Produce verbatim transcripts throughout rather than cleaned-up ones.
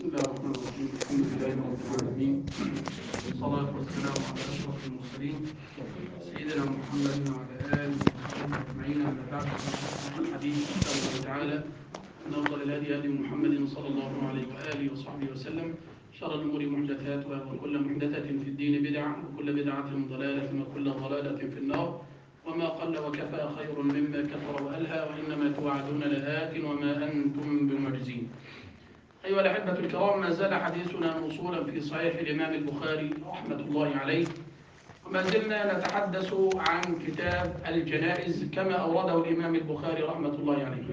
بسم الله الرحمن الرحيم. الحمد لله رب العالمين، والصلاة والسلام على أشرف المرسلين سيدنا محمد وعلى آله وصحبه أجمعين. أما بعد، الحديث كتاب الله تعالى أن أفضل الهدي هدي محمد صلى الله عليه وآله وصحبه وسلم، شر الأمور محدثاتها، وكل محدثة في الدين بدعة، وكل بدعة ضلالة، وكل ضلالة في النار. وما قل وكفى خير مما كثر وألهى، وإنما توعدون لآت وما أنتم بمعجزين. أيها الأحبة الكرام، ما زال حديثنا موصولا في صحيح الإمام البخاري رحمة الله عليه، وما زلنا نتحدث عن كتاب الجنائز كما أورده الإمام البخاري رحمة الله عليه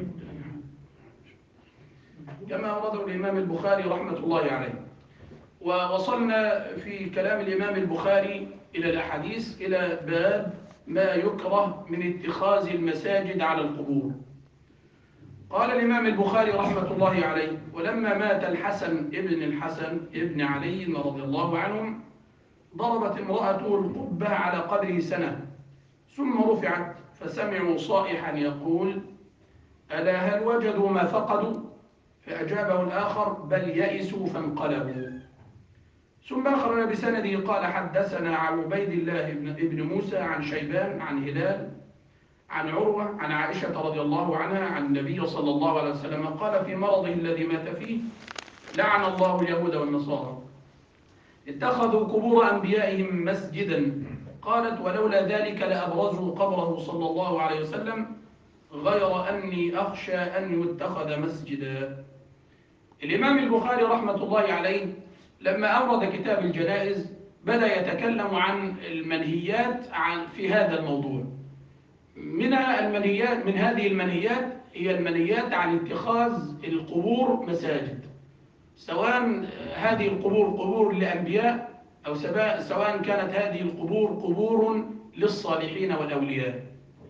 كما أورده الإمام البخاري رحمة الله عليه ووصلنا في كلام الإمام البخاري إلى الأحاديث إلى باب ما يكره من اتخاذ المساجد على القبور. قال الإمام البخاري رحمة الله عليه: ولما مات الحسن ابن الحسن ابن علي رضي الله عنهم، ضربت امرأته القبة على قبره سنة، ثم رفعت فسمعوا صائحا يقول: ألا هل وجدوا ما فقدوا؟ فأجابه الآخر: بل يئسوا فانقلبوا. ثم أخرج بسنده قال: حدثنا عن عبيد الله ابن موسى عن شيبان عن هلال عن عروة عن عائشة رضي الله عنها عن النبي صلى الله عليه وسلم قال في مرضه الذي مات فيه: لعن الله اليهود والنصارى اتخذوا قبور أنبيائهم مسجدا. قالت: ولولا ذلك لأبرزوا قبره صلى الله عليه وسلم، غير أني أخشى أن يتخذ مسجدا. الإمام البخاري رحمة الله عليه لما أورد كتاب الجنائز بدأ يتكلم عن المنهيات عن في هذا الموضوع. من المنهيات من هذه المنهيات هي المنهيات عن اتخاذ القبور مساجد، سواء هذه القبور قبور لأنبياء أو سواء كانت هذه القبور قبور للصالحين والأولياء.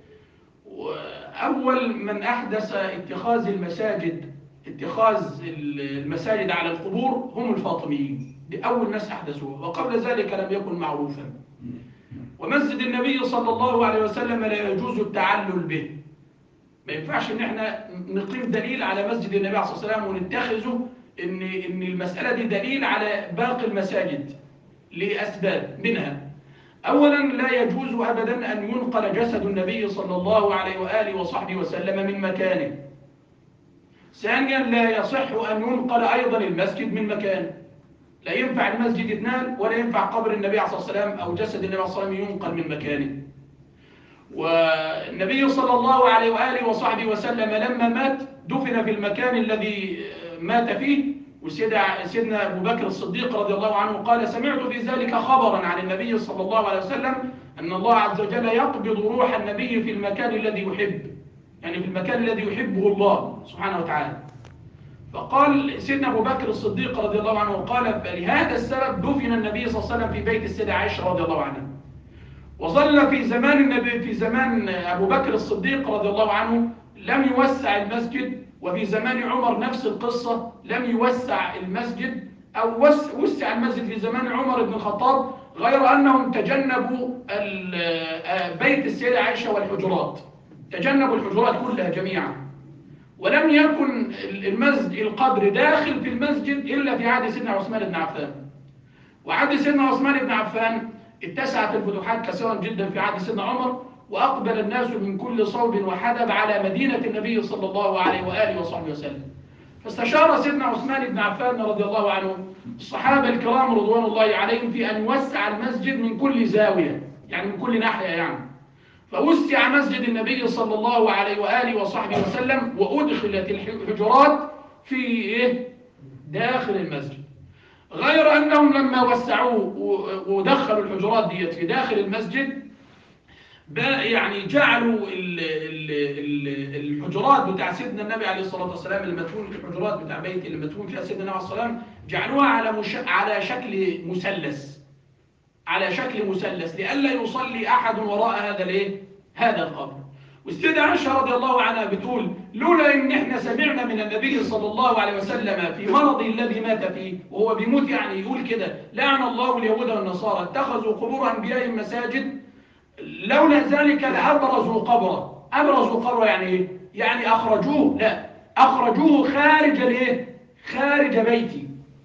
أول من أحدث اتخاذ المساجد اتخاذ المساجد على القبور هم الفاطميين، دي أول ناس أحدثوها، وقبل ذلك لم يكن معروفا. ومسجد النبي صلى الله عليه وسلم لا يجوز التعلل به، ما ينفعش ان احنا نقيم دليل على مسجد النبي عليه الصلاه والسلام ونتخذه ان ان المساله دي دليل على باقي المساجد لاسباب. منها اولا لا يجوز ابدا ان ينقل جسد النبي صلى الله عليه واله وصحبه وسلم من مكانه. ثانيا لا يصح ان ينقل ايضا المسجد من مكانه، لا ينفع المسجد يتنال ولا ينفع قبر النبي عليه الصلاة والسلام أو جسد النبي عليه الصلاة والسلام ينقل من مكانه. والنبي صلى الله عليه وآله وصحبه وسلم لما مات دفن في المكان الذي مات فيه، وسيدنا أبو بكر الصديق رضي الله عنه قال: سمعت في ذلك خبرا عن النبي صلى الله عليه وسلم أن الله عز وجل يقبض روح النبي في المكان الذي يحب، يعني في المكان الذي يحبه الله سبحانه وتعالى. فقال سيدنا أبو بكر الصديق رضي الله عنه قال: فلهذا السبب دفن النبي صلى الله عليه وسلم في بيت السيدة عائشة رضي الله عنها. وظل في زمان النبي في زمان أبو بكر الصديق رضي الله عنه لم يوسع المسجد، وفي زمان عمر نفس القصة، لم يوسع المسجد أو وسع المسجد في زمان عمر بن الخطاب، غير أنهم تجنبوا بيت السيدة عائشة والحجرات، تجنبوا الحجرات كلها جميعا. ولم يكن المسجد القبر داخل في المسجد إلا في عهد سيدنا عثمان بن عفان. وعهد سيدنا عثمان بن عفان اتسعت الفتوحات كثيرا جدا في عهد سيدنا عمر، وأقبل الناس من كل صوب وحدب على مدينة النبي صلى الله عليه وآله وصحبه وسلم. فاستشار سيدنا عثمان بن عفان رضي الله عنه الصحابة الكرام رضوان الله عليهم في أن يوسع المسجد من كل زاوية، يعني من كل ناحية يعني. فوسع مسجد النبي صلى الله عليه وآله وصحبه وسلم، وأدخلت الحجرات في إيه؟ داخل المسجد. غير أنهم لما وسعوه ودخلوا الحجرات ديت في داخل المسجد، يعني جعلوا ال ال ال الحجرات بتاع سيدنا النبي عليه الصلاة والسلام المدفون، الحجرات بتاع بيت المدفون فيها سيدنا النبي عليه الصلاة والسلام، جعلوها على مش على شكل مثلث، على شكل مثلث لئلا يصلي أحد وراء هذا الايه؟ هذا القبر. والسيدة عائشة رضي الله عنها بتقول: لولا إن إحنا سمعنا من النبي صلى الله عليه وسلم في مرضه الذي مات فيه وهو بيموت، يعني يقول كده: لعن الله اليهود والنصارى اتخذوا قبور أنبيائهم مساجد، لولا ذلك لأبرزوا قبره. أبرزوا قبره يعني إيه؟ يعني أخرجوه، لا أخرجوه خارج الايه؟ خارج بيتي،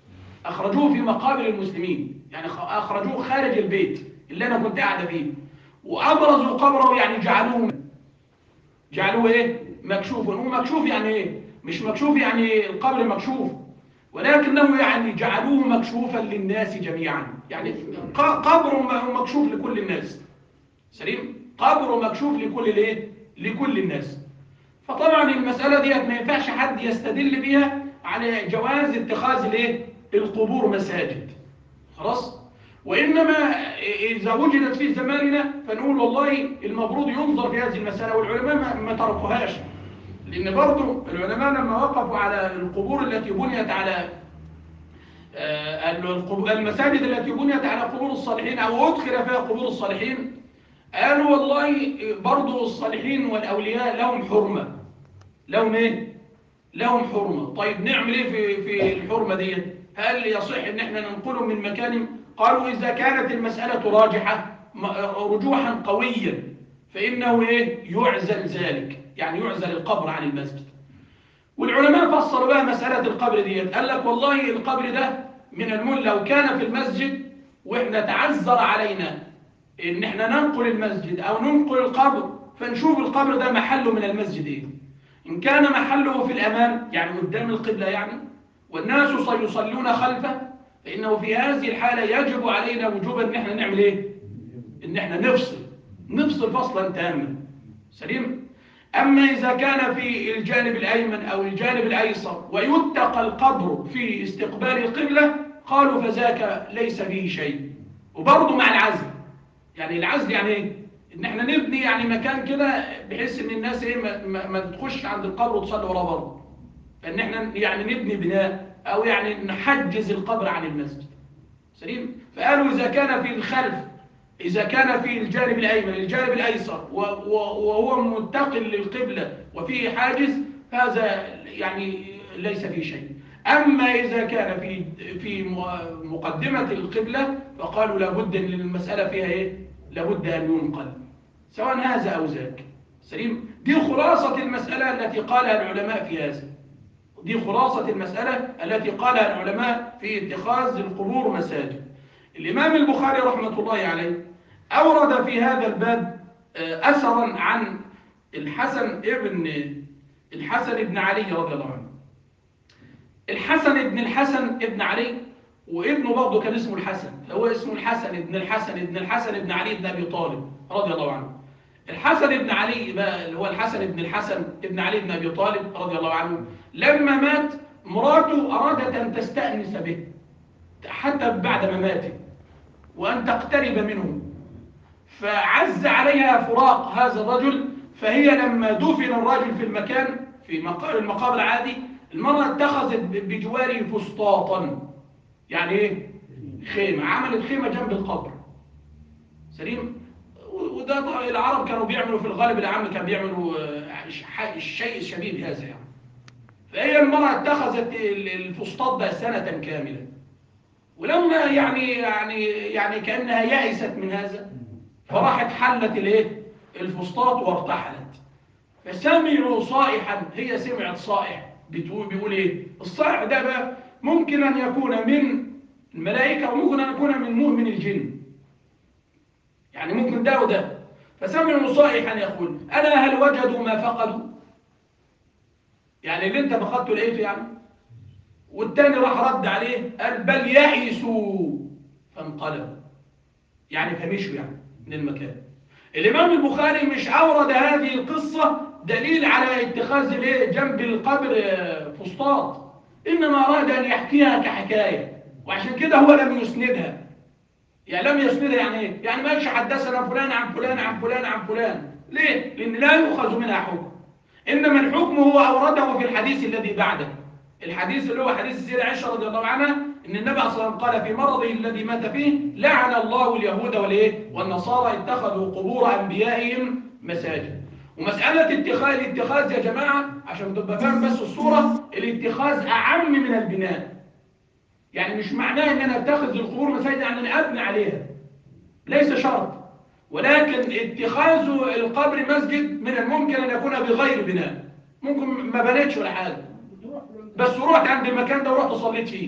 أخرجوه في مقابر المسلمين، يعني أخرجوه خارج البيت اللي أنا كنت قاعدة فيه، وأبرزوا قبره، يعني جعلوه جعلوه إيه؟ مكشوف. هو مكشوف يعني إيه؟ مش مكشوف يعني القبر مكشوف، ولكنه يعني جعلوه مكشوفا للناس جميعا، يعني قبر مكشوف لكل الناس. سليم؟ قبر مكشوف لكل الايه؟ لكل الناس. فطبعا المسألة ديت ما ينفعش حد يستدل بيها على جواز اتخاذ الايه؟ القبور مساجد. خلاص؟ وإنما إذا وجدت في زماننا فنقول والله المفروض ينظر في هذه المسألة، والعلماء ما تركوهاش، لأن برضو العلماء لما وقفوا على القبور التي بنيت على المساجد التي بنيت على قبور الصالحين أو أدخل فيها قبور الصالحين، قالوا والله برضو الصالحين والأولياء لهم حرمة. لهم إيه؟ لهم حرمة. طيب نعمل إيه في في الحرمة دي؟ هل يصح إن إحنا ننقلهم من مكانهم؟ قالوا إذا كانت المسألة راجحة رجوحا قويا فإنه إيه؟ يعزل ذلك، يعني يعزل القبر عن المسجد. والعلماء فسروا بقى مسألة القبر دي، قال لك والله القبر ده من المل لو كان في المسجد وإحنا تعذر علينا إن إحنا ننقل المسجد أو ننقل القبر، فنشوف القبر ده محله من المسجد إيه. إن كان محله في الأمام يعني قدام القبلة يعني، والناس سيصلون خلفه، فإنه في هذه الحالة يجب علينا وجوبا إن إحنا نعمل إيه؟ إن إحنا نفصل نفصل فصلا تاما. سليم؟ أما إذا كان في الجانب الأيمن أو الجانب الأيسر ويتقى القبر في استقبال القبلة، قالوا فذاك ليس فيه شيء. وبرضه مع العزل، يعني العزل يعني ايه؟ ان احنا نبني يعني مكان كده بحيث ان الناس ايه ما, ما, ما تخش عند القبر وتصلي وراه برضه، فان احنا يعني نبني بناء او يعني نحجز القبر عن المسجد. سليم؟ فقالوا اذا كان في الخلف، اذا كان في الجانب الايمن الجانب الايسر وهو منتقل للقبلة وفيه حاجز، هذا يعني ليس فيه شيء. اما اذا كان في في مقدمة القبلة فقالوا لابد ان المسألة فيها ايه؟ لابد أن ينقل سواء هذا أو ذاك. سليم؟ دي خلاصة المسألة التي قالها العلماء في هذا. دي خلاصة المسألة التي قالها العلماء في اتخاذ القبور مساجد. الإمام البخاري رحمة الله عليه أورد في هذا الباب أثرا عن الحسن ابن الحسن ابن علي رضي الله عنه. الحسن ابن الحسن ابن علي، وابنه برضه كان اسمه الحسن، هو اسمه الحسن ابن الحسن ابن الحسن ابن علي بن أبي طالب رضي الله عنه. الحسن ابن علي بقى اللي هو الحسن ابن الحسن ابن علي بن أبي طالب رضي الله عنه، لما مات مراته أرادت أن تستأنس به حتى بعد ما مات وأن تقترب منه، فعز عليها فراق هذا الرجل، فهي لما دفن الرجل في المكان في المقابر العادي، المرأة اتخذت بجواره فسطاطا، يعني ايه؟ خيمة، عملت خيمة جنب القبر. سليم؟ وده العرب كانوا بيعملوا في الغالب العام، كانوا بيعملوا الشيء الشبيه بهذا يعني. فهي المرأة اتخذت الفسطاط ده سنة كاملة، ولما يعني يعني يعني كأنها يأست من هذا فراحت حلت الايه؟ الفسطاط وارتحلت. فسمعوا صائحا، هي سمعت صائح بتقول بيقول ايه؟ الصائح ده بقى ممكن ان يكون من الملائكة وممكن ان يكون من مؤمن الجن، يعني ممكن ده وده. فسمعوا صائحا يقول ألا هل وجدوا ما فقدوا؟ يعني اللي انت فقدته لقيته يعني. والتاني راح رد عليه قال بل يئسوا فانقلبوا، يعني فمشوا يعني من المكان. الإمام البخاري مش أورد هذه القصة دليل على اتخاذ الايه جنب القبر فسطاط، إنما أراد أن يحكيها كحكاية، وعشان كده هو لم يسندها. يعني لم يسندها يعني ايه؟ يعني ما قالش حدثنا فلان عن فلان عن فلان عن فلان. ليه؟ لأن لا يؤخذ منها حكم، إنما الحكم هو أورده في الحديث الذي بعده. الحديث اللي هو حديث السيدة عائشة رضي الله عنها إن النبي صلى الله عليه وسلم قال في مرضه الذي مات فيه لعن الله اليهود والإيه؟ والنصارى اتخذوا قبور أنبيائهم مساجد. ومسألة اتخاذ الاتخاذ يا جماعة عشان تبقى فاهم بس الصورة، الاتخاذ أعم من البناء. يعني مش معناه ان انا اتخذ القبور مساجد يعني ان ابني عليها، ليس شرط، ولكن اتخاذ القبر مسجد من الممكن ان يكون بغير بناء. ممكن ما بنيتش ولا حاجه، بس رحت عند المكان ده ورحت صليت فيه،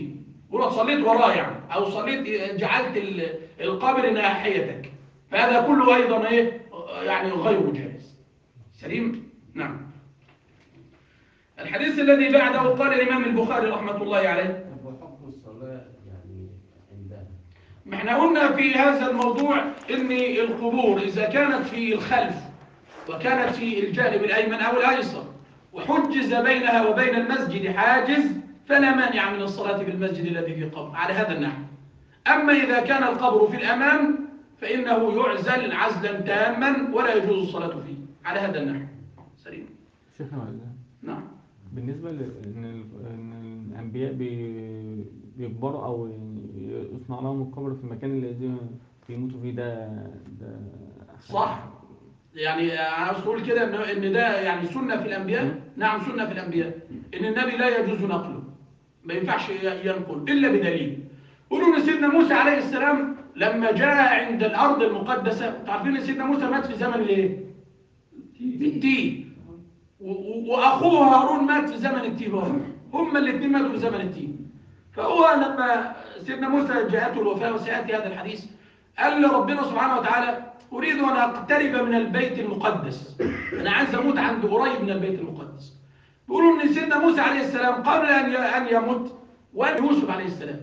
ولو صليت وراه يعني، أو صليت جعلت القبر ناحيتك، فهذا كله أيضا إيه يعني غير جائز. سليم. نعم. الحديث الذي بعده قال الإمام البخاري رحمة الله عليه. وحكم الصلاة يعني عندها. ما احنا قلنا في هذا الموضوع ان القبور اذا كانت في الخلف وكانت في الجانب الايمن او الايسر وحجز بينها وبين المسجد حاجز فلا مانع من الصلاة في المسجد الذي في قبر على هذا النحو. اما اذا كان القبر في الامام فانه يعزل عزلا تاما ولا يجوز الصلاة فيه على هذا النحو. سليم. شيخنا، نعم. بالنسبة لأن إن الأنبياء بي- بيكبروا أو يصنع لهم القبر في المكان الذي بيموتوا فيه، ده ده صح. يعني انا عاوز اقول كده ان ان ده يعني سنه في الانبياء. نعم سنه في الانبياء ان النبي لا يجوز نقله، ما ينفعش ينقل الا بدليل. قولوا ان سيدنا موسى عليه السلام لما جاء عند الارض المقدسه، عارفين ان سيدنا موسى مات في زمن الايه؟ التيه. و- و- واخوه هارون مات في زمن التيه برضه. هما الاثنين ماتوا في زمن التيه. فهو لما سيدنا موسى جاءته الوفاه وسياتي هذا الحديث، قال لربنا سبحانه وتعالى اريد ان اقترب من البيت المقدس، انا عايز اموت عند قريب من البيت المقدس. بيقولوا ان سيدنا موسى عليه السلام قبل ان ان يموت وان يوسف عليه السلام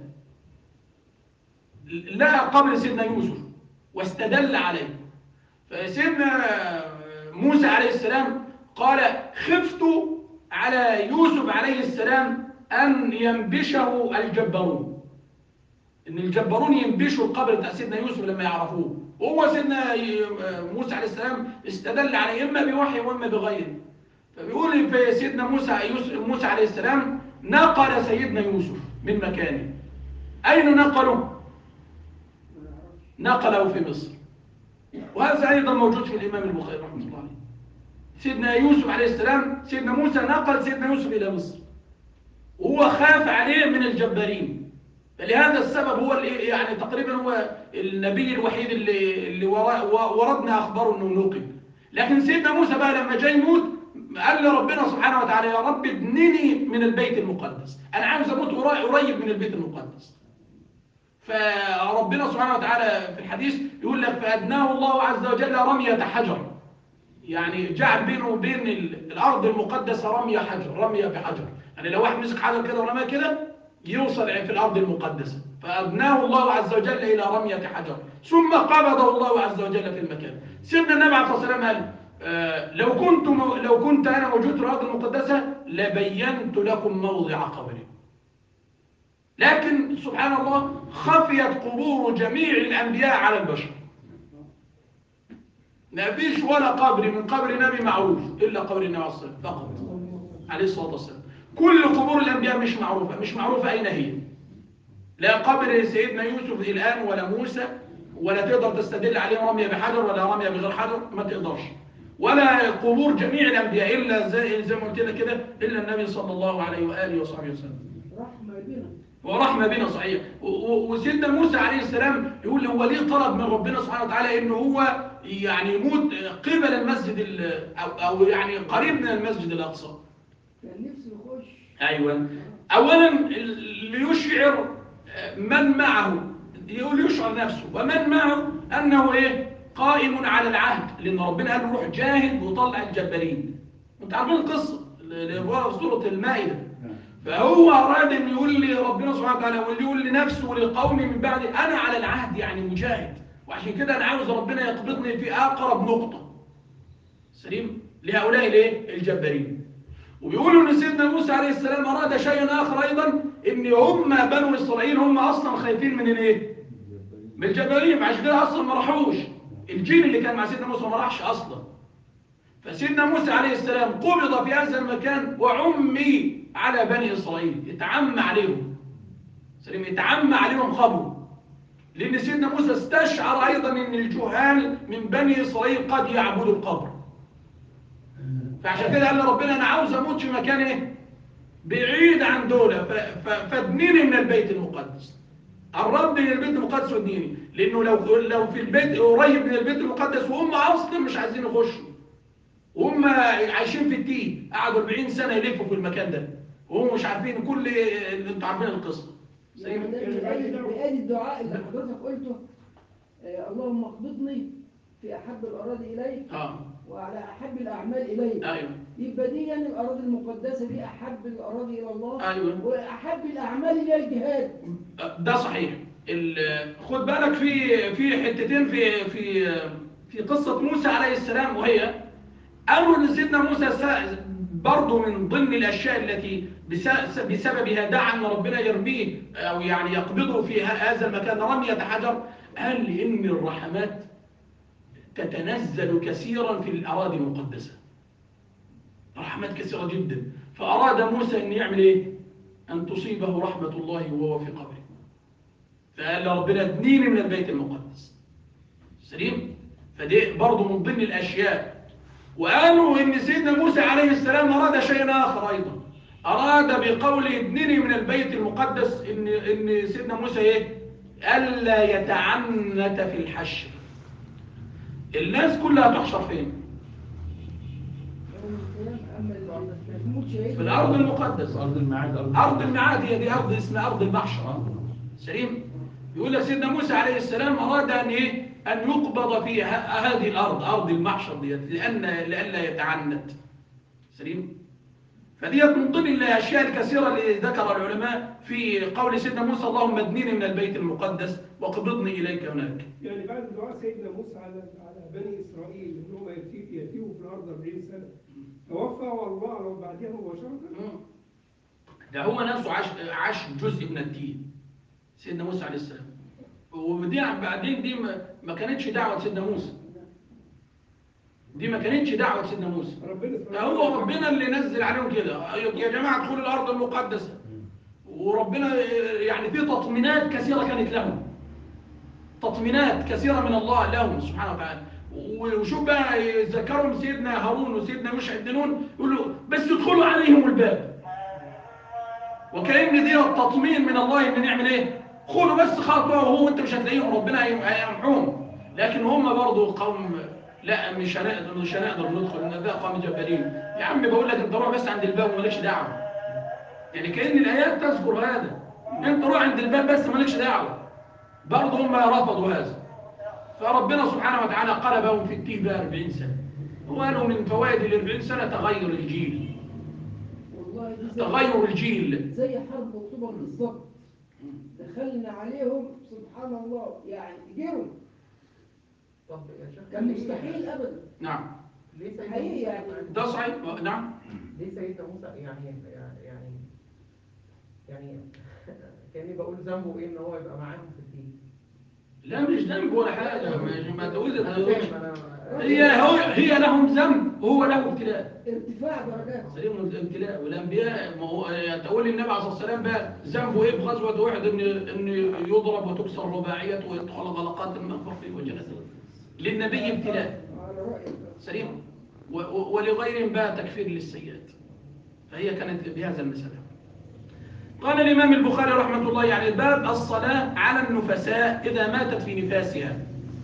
لقى قبر سيدنا يوسف واستدل عليه. فسيدنا موسى عليه السلام قال خفت على يوسف عليه السلام أن ينبشه الجبارون، إن الجبارون ينبشوا القبر بتاع سيدنا يوسف لما يعرفوه. وهو سيدنا موسى عليه السلام استدل عليه إما بوحي وإما بغيره. فبيقول في سيدنا موسى موسى عليه السلام نقل سيدنا يوسف من مكانه. أين نقله؟ نقله في مصر. وهذا أيضا موجود في الإمام البخاري رحمه الله عليه. سيدنا يوسف عليه السلام سيدنا موسى نقل سيدنا يوسف إلى مصر وهو خاف عليه من الجبارين. فلهذا السبب هو يعني تقريبا هو النبي الوحيد اللي, اللي وردنا أخباره أنه نقل. لكن سيدنا موسى بقى لما جاي يموت قال لربنا سبحانه وتعالى يا رب ابنني من البيت المقدس، أنا عاوز أموت قريب من البيت المقدس. فربنا سبحانه وتعالى في الحديث يقول لك فأدناه الله عز وجل رمية حجر، يعني جعل بينه وبين الأرض المقدسة رمية حجر، رمية بحجر، يعني لو واحد مسك حجر كده ورماه كده يوصل في الأرض المقدسة. فأدناه الله عز وجل إلى رمية حجر ثم قبضه الله عز وجل في المكان. سيدنا النبي عليه الصلاة والسلام قال آه لو كنت لو كنت أنا موجود في الأرض المقدسة لبينت لكم موضع قبري. لكن سبحان الله خفيت قبور جميع الأنبياء على البشر، ما فيش ولا قبر من قبر نبي معروف إلا قبر النبي عليه الصلاة فقط عليه الصلاة والسلام. كل قبور الأنبياء مش معروفة، مش معروفة أين هي. لا قبر سيدنا يوسف الآن ولا موسى، ولا تقدر تستدل عليه رمية بحجر ولا رمية بغير حجر، ما تقدرش. ولا قبور جميع الأنبياء إلا زي, زي ما قلت لك كده إلا النبي صلى الله عليه وآله وصحبه وسلم. رحمة بنا ورحمة بنا صحيح. وسيدنا موسى عليه السلام يقول هو ليه طلب من ربنا سبحانه وتعالى إنه هو يعني يموت قبل المسجد أو, أو يعني قريب من المسجد الأقصى. كان نفسه يخش. أيوة. أولا ليشعر من معه، يقول يشعر نفسه ومن معه أنه إيه قائم على العهد، لأن ربنا قال له روح جاهد وطلع الجبارين. انتوا عارفين القصة اللي في سورة المائدة. فهو أراد أن يقول لي ربنا سبحانه وتعالى واللي يقول لنفسه ولقومي من بعد أنا على العهد يعني مجاهد، وعشان كده أنا عاوز ربنا يقبضني في أقرب نقطة. سليم لهؤلاء الايه الجبارين. وبيقولوا ان سيدنا موسى عليه السلام اراد شيئا اخر ايضا، ان هم بنو اسرائيل هم اصلا خايفين من الايه من الجبارين، عشان كده اصلا ما راحوش. الجيل اللي كان مع سيدنا موسى ما راحش اصلا. فسيدنا موسى عليه السلام قبض في هذا المكان وعمي على بني اسرائيل، اتعمى عليهم. سليم يتعمى عليهم خبره، لان سيدنا موسى استشعر ايضا ان الجهال من بني اسرائيل قد يعبدوا القبر. فعشان كده قال لربنا انا عاوز اموت في مكان ايه بعيد عن دولة، فادنيني من البيت المقدس، قربني من البيت المقدس وادنيني، لانه لو لو في البيت قريب من البيت المقدس وهم اصلا مش عايزين يخشوا وهم عايشين في التيه، قعدوا أربعين سنة يلفوا في المكان ده وهم مش عارفين كل اللي انتوا عارفين القصه. يعني بآية بآية الدعاء اللي حضرتك قلته، آه، اللهم اقبضني في أحب الأراضي إليك اه وعلى أحب الأعمال إليك. ايوه يبقى دي يعني الأراضي المقدسة دي أحب الأراضي إلى الله، ايوه وأحب الأعمال إلى الجهاد. ده صحيح. ال- خد بالك في في حتتين في في في قصة موسى عليه السلام، وهي قالوا ان سيدنا موسى س- برضه من ضمن الاشياء التي بس- بسببها دعا ان ربنا يرميه او يعني يقبضه في ه- هذا المكان رمية حجر. قال لان الرحمات تتنزل كثيرا في الاراضي المقدسة، رحمات كثيرة جدا. فاراد موسى ان يعمل ايه؟ ان تصيبه رحمة الله وهو في قبره، فقال ربنا ادنيني من البيت المقدس. سليم. فدي برضه من ضمن الاشياء. وقالوا ان سيدنا موسى عليه السلام اراد شيئا اخر ايضا، اراد بقوله ادنني من البيت المقدس ان ان سيدنا موسى ايه؟ الا يتعنت في الحشر. الناس كلها تحشر فين؟ يوم القيامة. أما اللي بتموت شهيد في الارض المقدسه، أرض الميعاد. ارض الميعاد، هي دي ارض اسمها ارض المحشر. سليم. يقول لك سيدنا موسى عليه السلام اراد ان ايه؟ ان يقبض في ه- هذه الارض، ارض المحشر ديت، لان لئلا يتعنت. سليم. فديت من ضمن الاشياء الكثيره اللي ذكر العلماء في قول سيدنا موسى اللهم ادنيني من البيت المقدس واقبضني اليك هناك. يعني بعد دعاء سيدنا موسى على على بني اسرائيل انهم يتيهوا في الارض أربعين سنه، توفى الله بعدها مباشره. ده هو نفسه عاش عاش جزء من الدين سيدنا موسى عليه السلام. ودي بعدين دي ما- ما كانتش دعوه سيدنا موسى، دي ما كانتش دعوه سيدنا موسى، ربنا ده هو ربنا اللي نزل عليهم كده، يا جماعه ادخلوا الارض المقدسه. وربنا يعني في تطمينات كثيره كانت لهم، تطمينات كثيره من الله لهم سبحانه وتعالى. وشوف بقى يذكرهم سيدنا هارون وسيدنا يوشع بن نون، يقول له بس ادخلوا عليهم الباب. وكأن دي التطمين من الله ان نعمل ايه؟ خدوا بس خطوه وهو انت مش هتلاقيهم، ربنا هيمحوهم. لكن هم برضه قوم لا مش هنقدر مش هنقدر ندخل، ان ده قوم جبارين. يا عم بقول لك انت روح بس عند الباب ومالكش دعوه. يعني كأن الايات تذكر هذا، انت روح عند الباب بس مالكش دعوه. برضه هم رفضوا هذا، فربنا سبحانه وتعالى قلبهم في التيه بقى أربعين سنه. وقالوا من فوائد ال أربعين سنه تغير الجيل، والله دي زي تغير الجيل. زي حرب اكتوبر بالظبط. دخلنا عليهم سبحان الله يعني جروا، طب يا شيخ كان مستحيل ابدا. نعم ليه سيدنا حقيقي موسى يعني. ده صحيح. نعم ليه سيدنا موسى يعني يعني يعني كاني بقول ذنبه ايه ان هو يبقى معاهم في الدين؟ لا مش ذنب ولا حاجه، ما ما تقول انا فاهم انا هي هو هي لهم ذنب وهو له ابتلاء. ارتفاع درجات. سليم الابتلاء. والانبياء ما هو تقول النبي عليه الصلاه والسلام بقى ذنبه ايه في غزوه احد؟ ان ان يضرب وتكسر رباعيته ويدخل غلقات المغفر في وجهه. للنبي ابتلاء. على رأيك. سليم. و- و- ولغيرهم بقى تكفير للسيئات. فهي كانت بهذا المثال. قال الإمام البخاري رحمة الله يعني الباب الصلاة على النفساء إذا ماتت في نفاسها.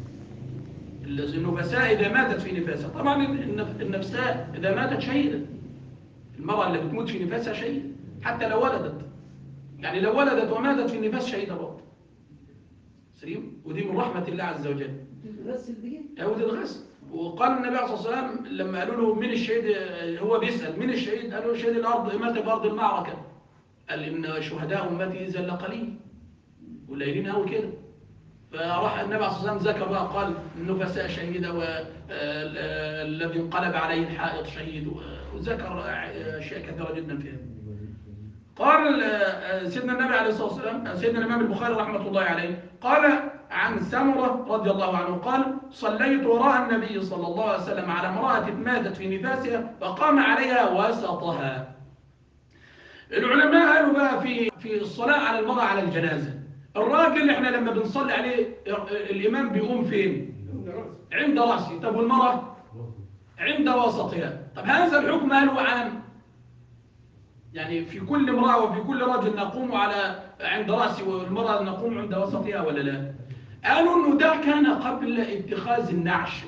النفساء إذا ماتت في نفاسها، طبعا النف- النفساء إذا ماتت شهيدة، المرأة اللي بتموت في نفاسها شهيدة حتى لو ولدت، يعني لو ولدت وماتت في النفاس شهيدة برضه. سليم. ودي من رحمة الله عز وجل. تتغسل دي؟ أو تتغسل. وقال النبي عليه الصلاة والسلام لما قالوا له من الشهيد، هو بيسأل من الشهيد؟ قالوا شهيد الأرض مات في أرض المعركة. قال إن شهداء أمتي إذا لقليل، قليلين قوي كده. فراح النبي عليه الصلاة والسلام ذكر بقى، قال النفساء شهيدة، والذي انقلب عليه الحائط شهيد، وذكر أشياء كثيرة جدا فيها. قال سيدنا النبي عليه الصلاة والسلام، سيدنا الإمام البخاري رحمة الله عليه قال عن سمرة رضي الله عنه قال صليت وراء النبي صلى الله عليه وسلم على امرأة ماتت في نفاسها فقام عليها وسطها. العلماء قالوا بقى في في الصلاة على المرأة على الجنازة، الراجل احنا لما بنصلي عليه الإمام بيقوم فين؟ عند رأسه. طب والمرأة؟ عند وسطها. طب هذا الحكم هل هو عام؟ يعني في كل امرأة وفي كل رجل نقوم على عند رأسه والمرأة نقوم عند وسطها ولا لا؟ قالوا انه ده كان قبل اتخاذ النعش،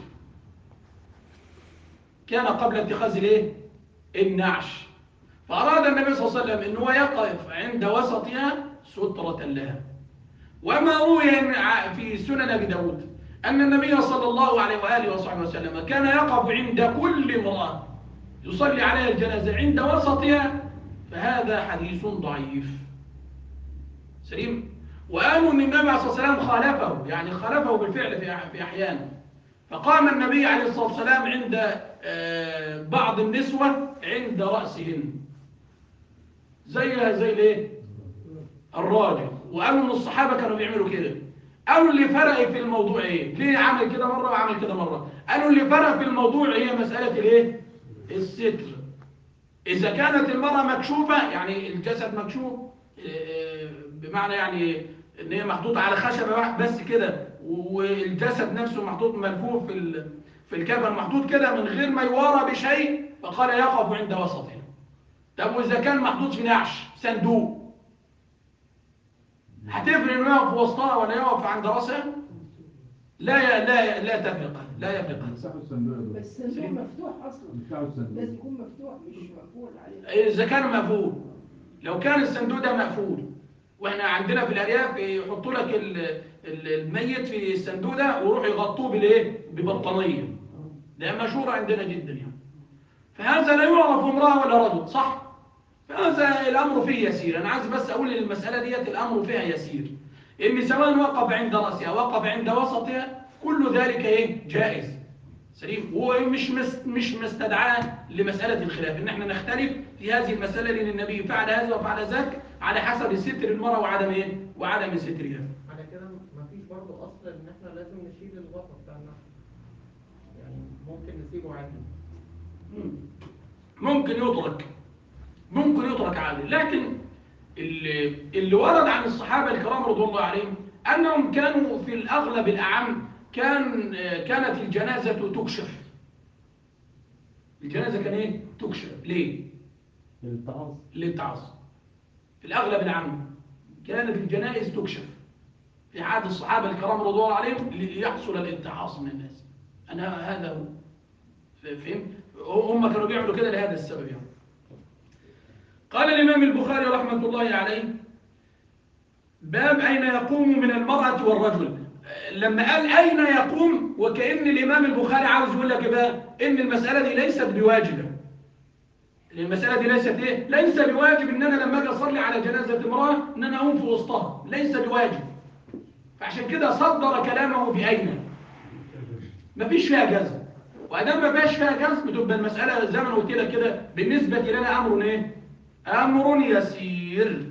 كان قبل اتخاذ الايه؟ النعش. فأراد النبي صلى الله عليه وسلم ان هو يقف عند وسطها سترة لها. وما روي في سنن أبي داود أن النبي صلى الله عليه وآله وصحبه وسلم كان يقف عند كل امرأة يصلي عليها الجنازة عند وسطها، فهذا حديث ضعيف. سليم. وقالوا أن النبي عليه الصلاة والسلام خالفه، يعني خالفه بالفعل في أحيان. فقام النبي عليه الصلاة والسلام عند بعض النسوة عند رأسهن زيها زي الايه الراجل. وقالوا ان الصحابة كانوا بيعملوا كده. قالوا اللي فرق في الموضوع ايه؟ ليه عمل كده مرة وعمل كده مرة؟ قالوا اللي فرق في الموضوع هي مسألة الايه الستر. اذا كانت المرأة مكشوفة، يعني الجسد مكشوف بمعنى يعني ان هي محطوطة على خشبة بس كده، والجسد نفسه محطوط ملفوف في في الكفن محطوط كده من غير ما يوارى بشيء، فقال يقف عند وسطه. طب واذا كان محطوط في نعش صندوق، هتفرق انه يقف في وسطها ولا يقف عند راسها؟ لا لا لا تفرق، لا يفرق. بس الصندوق مفتوح اصلا، لازم يكون مفتوح مش مقفول عليه. اذا كان مقفول، لو كان الصندوق ده مقفول، واحنا عندنا في الارياف يحطوا لك الميت في الصندوق ده ويروحوا يغطوه بالايه ببطانيه، ده مشهور عندنا جدا يعني. فهذا لا يعرف امراه ولا رجل، صح؟ فهذا الامر فيه يسير. انا عايز بس اقول المساله ديت الامر فيها يسير، ان سواء وقف عند راسها وقف عند وسطها كل ذلك ايه جائز. سليم. ومش مش مش مستدعاه لمساله الخلاف ان احنا نختلف في هذه المساله، لان النبي فعل هذا وفعل ذاك على حسب ستر المراه وعدم ايه وعدم سترها. على كده مفيش برضه اصل ان احنا لازم نشيل الغطا بتاع النحو، يعني ممكن نسيبه عادي. ممكن يترك ممكن يترك عادي. لكن اللي, اللي ورد عن الصحابة الكرام رضي الله عليهم أنهم كانوا في الأغلب الأعم كان كانت الجنازة تكشف. الجنازة كان إيه؟ تكشف. ليه؟ للتعاص. للتعاص. في الأغلب الأعم كانت الجنائز تكشف في عهد الصحابة الكرام رضي الله عليهم ليحصل الاتعاص من الناس. أنا هذا هو. فهم؟ هم كانوا بيعملوا كده لهذا السبب يعني. قال الإمام البخاري رحمة الله عليه: باب أين يقوم من المرأة والرجل. لما قال أين يقوم، وكأن الإمام البخاري عاوز يقول لك بقى إن المسألة دي ليست بواجبة. المسألة دي ليست إيه؟ ليس بواجب إن أنا لما أجي أصلي على جنازة امرأة إن أنا أقوم في وسطها، ليس بواجب. فعشان كده صدر كلامه بأين. مفيش فيها جزم، وأدام ما فيهاش فيها جزم بتبقى المسألة زي ما قلت لك كده بالنسبة لنا أمر إيه؟ أمر يسير.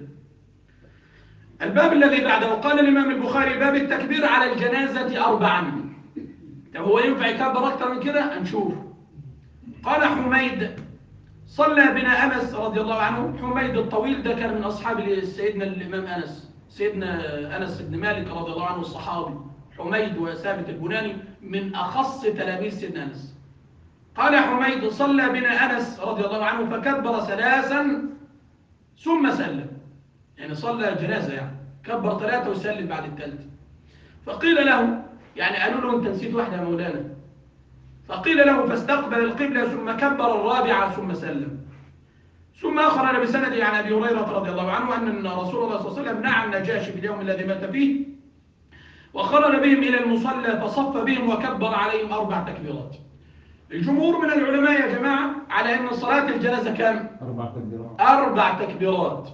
الباب الذي بعده قال الإمام البخاري: باب التكبير على الجنازة أربعا. طب هو ينفع يكبر أكتر من كده؟ هنشوف. قال حميد: صلى بنا أنس رضي الله عنه. حميد الطويل ده كان من أصحاب سيدنا الإمام أنس، سيدنا أنس بن مالك رضي الله عنه الصحابي. حميد وثابت البناني من أخص تلاميذ سيدنا أنس. قال حميد: صلى بنا أنس رضي الله عنه فكبر ثلاثا ثم سلم. يعني صلى جنازة، يعني كبر ثلاثة وسلم بعد الثالثة. فقيل له، يعني قالوا له: أنت نسيت واحدة يا مولانا. فقيل له: فاستقبل القبلة ثم كبر الرابعة ثم سلم. ثم أخرج بسنده عن أبي هريرة رضي الله عنه أن رسول الله صلى الله عليه وسلم نعى النجاشي في اليوم الذي مات فيه، وخرج بهم إلى المصلى فصف بهم وكبر عليهم أربع تكبيرات. الجمهور من العلماء يا جماعة على أن صلاة الجنازة كام؟ أربع تكبيرات. أربع تكبيرات.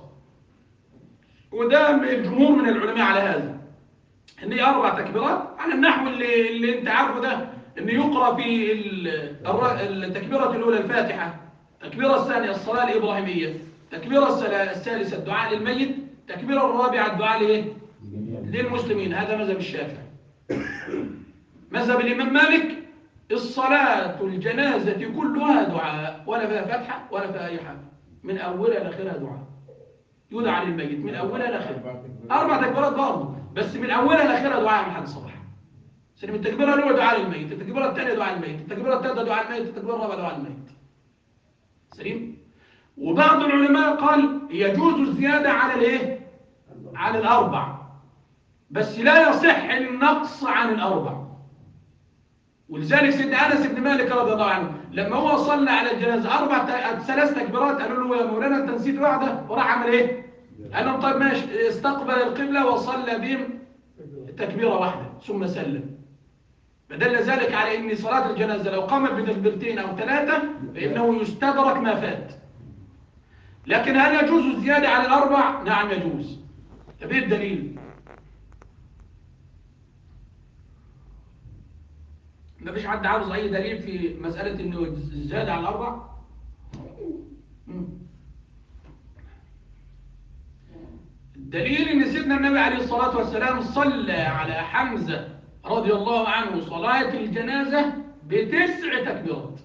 وده الجمهور من العلماء على هذا، ان هي اربع تكبيرات على النحو اللي, اللي انت عارفه ده، ان يقرا في التكبيره الاولى الفاتحه، التكبيره الثانيه الصلاه الابراهيميه، التكبيره الثالثه الدعاء للميت، التكبيره الرابعه الدعاء لايه؟ للمسلمين. هذا مذهب الشافعي. مذهب الامام مالك الصلاه الجنازه كلها دعاء، ولا فيها فاتحه ولا فيها اي حاجه، من اولها لاخرها دعاء، يدعى للميت من أولها لآخرها. أربع تكبيرات برضه، بس من أولها لآخرها دعاء محل الصباح. سلم. التكبيرة الأولى دعاء للميت، التكبيرة الثانية دعاء للميت، التكبيرة الثالثة دعاء للميت، التكبيرة الرابعة دعاء للميت. سليم. وبعض العلماء قال يجوز الزيادة على الإيه؟ على الأربع، بس لا يصح النقص عن الأربع. ولذلك سيدنا أنس بن مالك رضي الله عنه لما هو صلى على الجنازة أربع ثلاث تكبيرات قالوا له: يا مولانا أنت نسيت واحدة، وراح عمل إيه؟ قال لهم طيب ماشي، استقبل القبلة وصلى بهم تكبيرة واحدة ثم سلم. فدل ذلك على ان صلاة الجنازة لو قامت بتكبيرتين او ثلاثة فانه يستدرك ما فات. لكن هل يجوز الزيادة على الاربع؟ نعم يجوز. طب ايه الدليل؟ ما فيش حد عاوز اي دليل في مسألة انه الزيادة على الاربع؟ مم. الدليل ان سيدنا النبي عليه الصلاة والسلام صلى على حمزة رضي الله عنه صلاة الجنازة بتسع تكبيرات.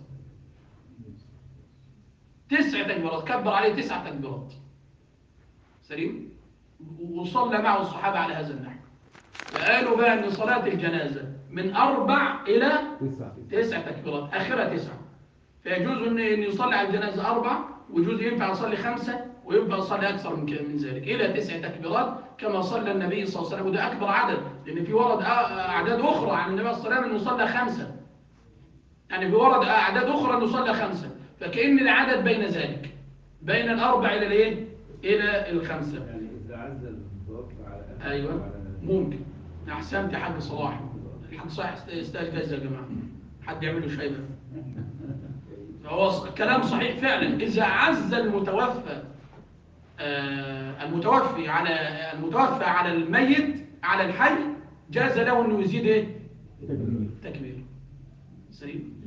تسع تكبيرات، كبر عليه تسع تكبيرات. سليم؟ وصلى معه الصحابة على هذا النحو. فقالوا بقى ان صلاة الجنازة من اربع الى تسع تكبيرات، اخرها تسعة. فيجوز ان يصلي على الجنازة اربع، ويجوز ينفع يصلي خمسة، وينفع يصلي اكثر من من ذلك الى تسع تكبيرات كما صلى النبي صلى الله عليه وسلم. وده اكبر عدد، لان في ورد اعداد اخرى عن النبي صلى الله عليه وسلم انه صلى خمسة. يعني في ورد اعداد اخرى انه صلى خمسة، فكأن العدد بين ذلك، بين الاربع الى الايه؟ الى الخمسة. يعني اذا عزل المتوفى على أهله ايوه وعلى- ممكن. احسنت يا حاج صلاح. الحاج صلاح يستاهل جايزه يا جماعه. حد يعمل له شايبه. هو كلام صحيح فعلا. اذا عز المتوفى آه المتوفي على المتوفى على الميت على الحي، جاز له انه يزيد ايه؟ تكبير. سليم.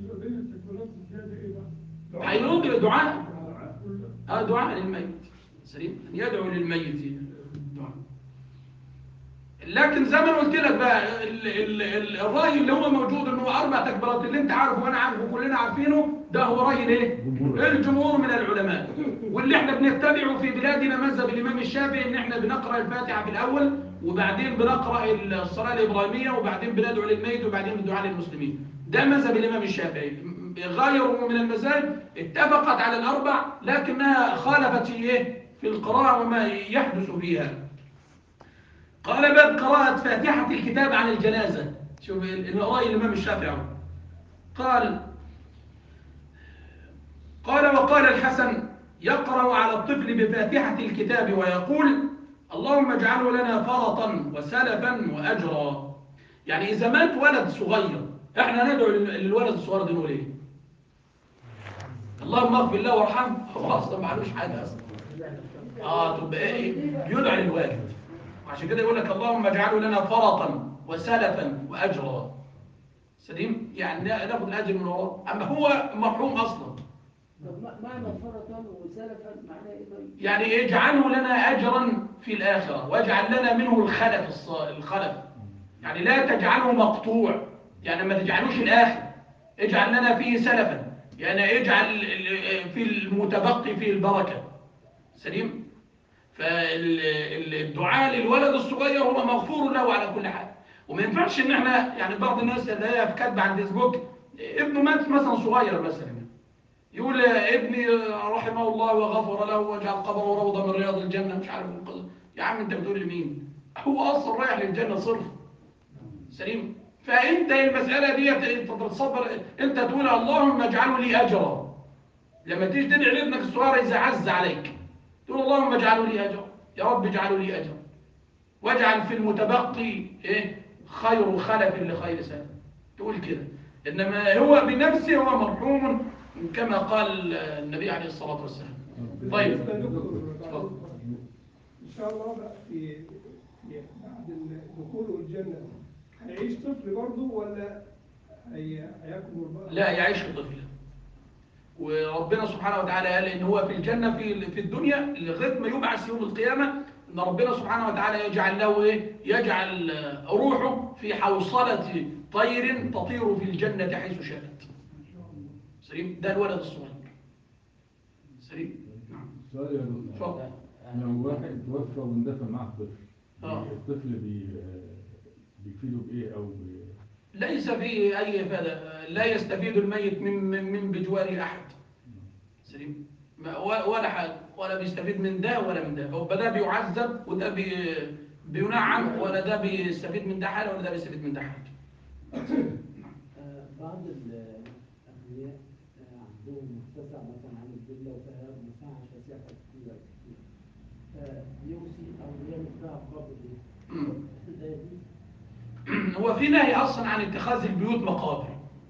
هيرد دعاء. اه دعاء للميت. سليم، يدعو للميت دعاء. لكن زي ما قلت لك بقى ال ال ال الراي اللي هو موجود انه اربع تكبيرات اللي انت عارفه وانا عارفه وكلنا عارفينه، ده هو راي الايه؟ الجمهور من العلماء. واللي احنا بنتبعه في بلادنا مذهب الامام الشافعي، ان احنا بنقرا الفاتحه في الاول، وبعدين بنقرا الصلاه الابراهيميه، وبعدين بندعو للميت، وبعدين الدعاء للمسلمين. ده مذهب الامام الشافعي. غيره من المذاهب اتفقت على الاربع، لكنها خالفت في ايه؟ في القراءه وما يحدث فيها. قال باب قراءة فاتحة الكتاب عن الجنازة. شوف رأي الإمام الشافعي. قال قال وقال الحسن يقرأ على الطفل بفاتحة الكتاب ويقول اللهم اجعله لنا فرطا وسلفا وأجرا. يعني إذا مات ولد صغير احنا ندعو للولد الصغير ده نقول ايه؟ اللهم اغفر له وارحمه. هو اصلا ما علوش حاجه اصلا. اه تبقى ايه؟ يدعى للوالد. عشان كده يقول لك اللهم اجعله لنا فرطا وسلفا واجرا. سليم، يعني ناخد الاجر من وراه، اما هو مرحوم اصلا. طب معنى فرطا وسلفا معناه ايه طيب؟ يعني اجعله لنا اجرا في الاخره، واجعل لنا منه الخلف الخلف. يعني لا تجعله مقطوع، يعني ما تجعلوش الاخر، اجعل لنا فيه سلفا، يعني اجعل في المتبقي فيه البركه. سليم. فالدعاء للولد الصغير هو مغفور له على كل حال. وما ينفعش ان احنا يعني بعض الناس اللي هي كاتبه على الفيسبوك ابنه مات مثلا صغير مثلا، يقول ابني رحمه الله وغفر له واجعل قبره روضه من رياض الجنه، مش عارف القصه. يا عم انت بتقول لمين؟ هو اصلا رايح للجنه صرف. سليم. فانت المساله دي انت تتصبر، انت تقول اللهم اجعله لي اجرا. لما تيجي تدعي لابنك الصغير اذا عز عليك تقول اللهم اجعله لي اجرا، يا رب اجعله لي اجرا، واجعل في المتبقي ايه؟ خير خلف لخير سلف. تقول كده. انما هو بنفسه هو مرحوم كما قال النبي عليه الصلاه والسلام. طيب ان شاء الله بقى في في بعد دخوله الجنه هيعيش طفل برضه ولا هي هيكبر بقى؟ لا، يعيش طفل. وربنا سبحانه وتعالى قال ان هو في الجنه في في الدنيا لغايه ما يبعث يوم القيامه، ان ربنا سبحانه وتعالى يجعل له ايه؟ يجعل روحه في حوصله طير تطير في الجنه حيث شاءت. سليم. ده الولد الصغير. سليم. نعم. سؤال يا دكتور. اتفضل. لو واحد توفى واندفن معه طفل، اه الطفل بي بيفيده بايه او بي... ليس فيه اي افاده، لا يستفيد الميت من من بجواره احد. سليم. ما- ولا حاجه، ولا بيستفيد من ده ولا من ده. هو ده بيعذب وده بي بينعم، ولا ده بيستفيد من ده حاجه ولا ده بيستفيد من ده حاجه. آه، بعض الأغنياء آه، عندهم متسع مثلا عن الفيلا وفيها مساحة شاسعة كتيرة كتير. آه، يوصي او يعمل فيها قبر دي. مم. ده دي هو في نهي اصلا عن اتخاذ البيوت مقابر،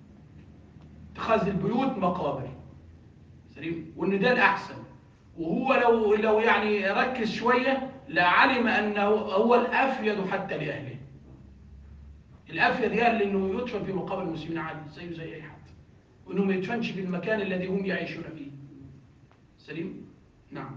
اتخاذ البيوت مقابر سليم، وان ده الاحسن. وهو لو لو يعني ركز شويه لعلم انه هو الافيد حتى لاهله، الافيد لاهله انه يدفن في مقابر المسلمين عادي زيه زي اي حد، وانه ما يدفنش في المكان الذي هم يعيشون فيه سليم. نعم.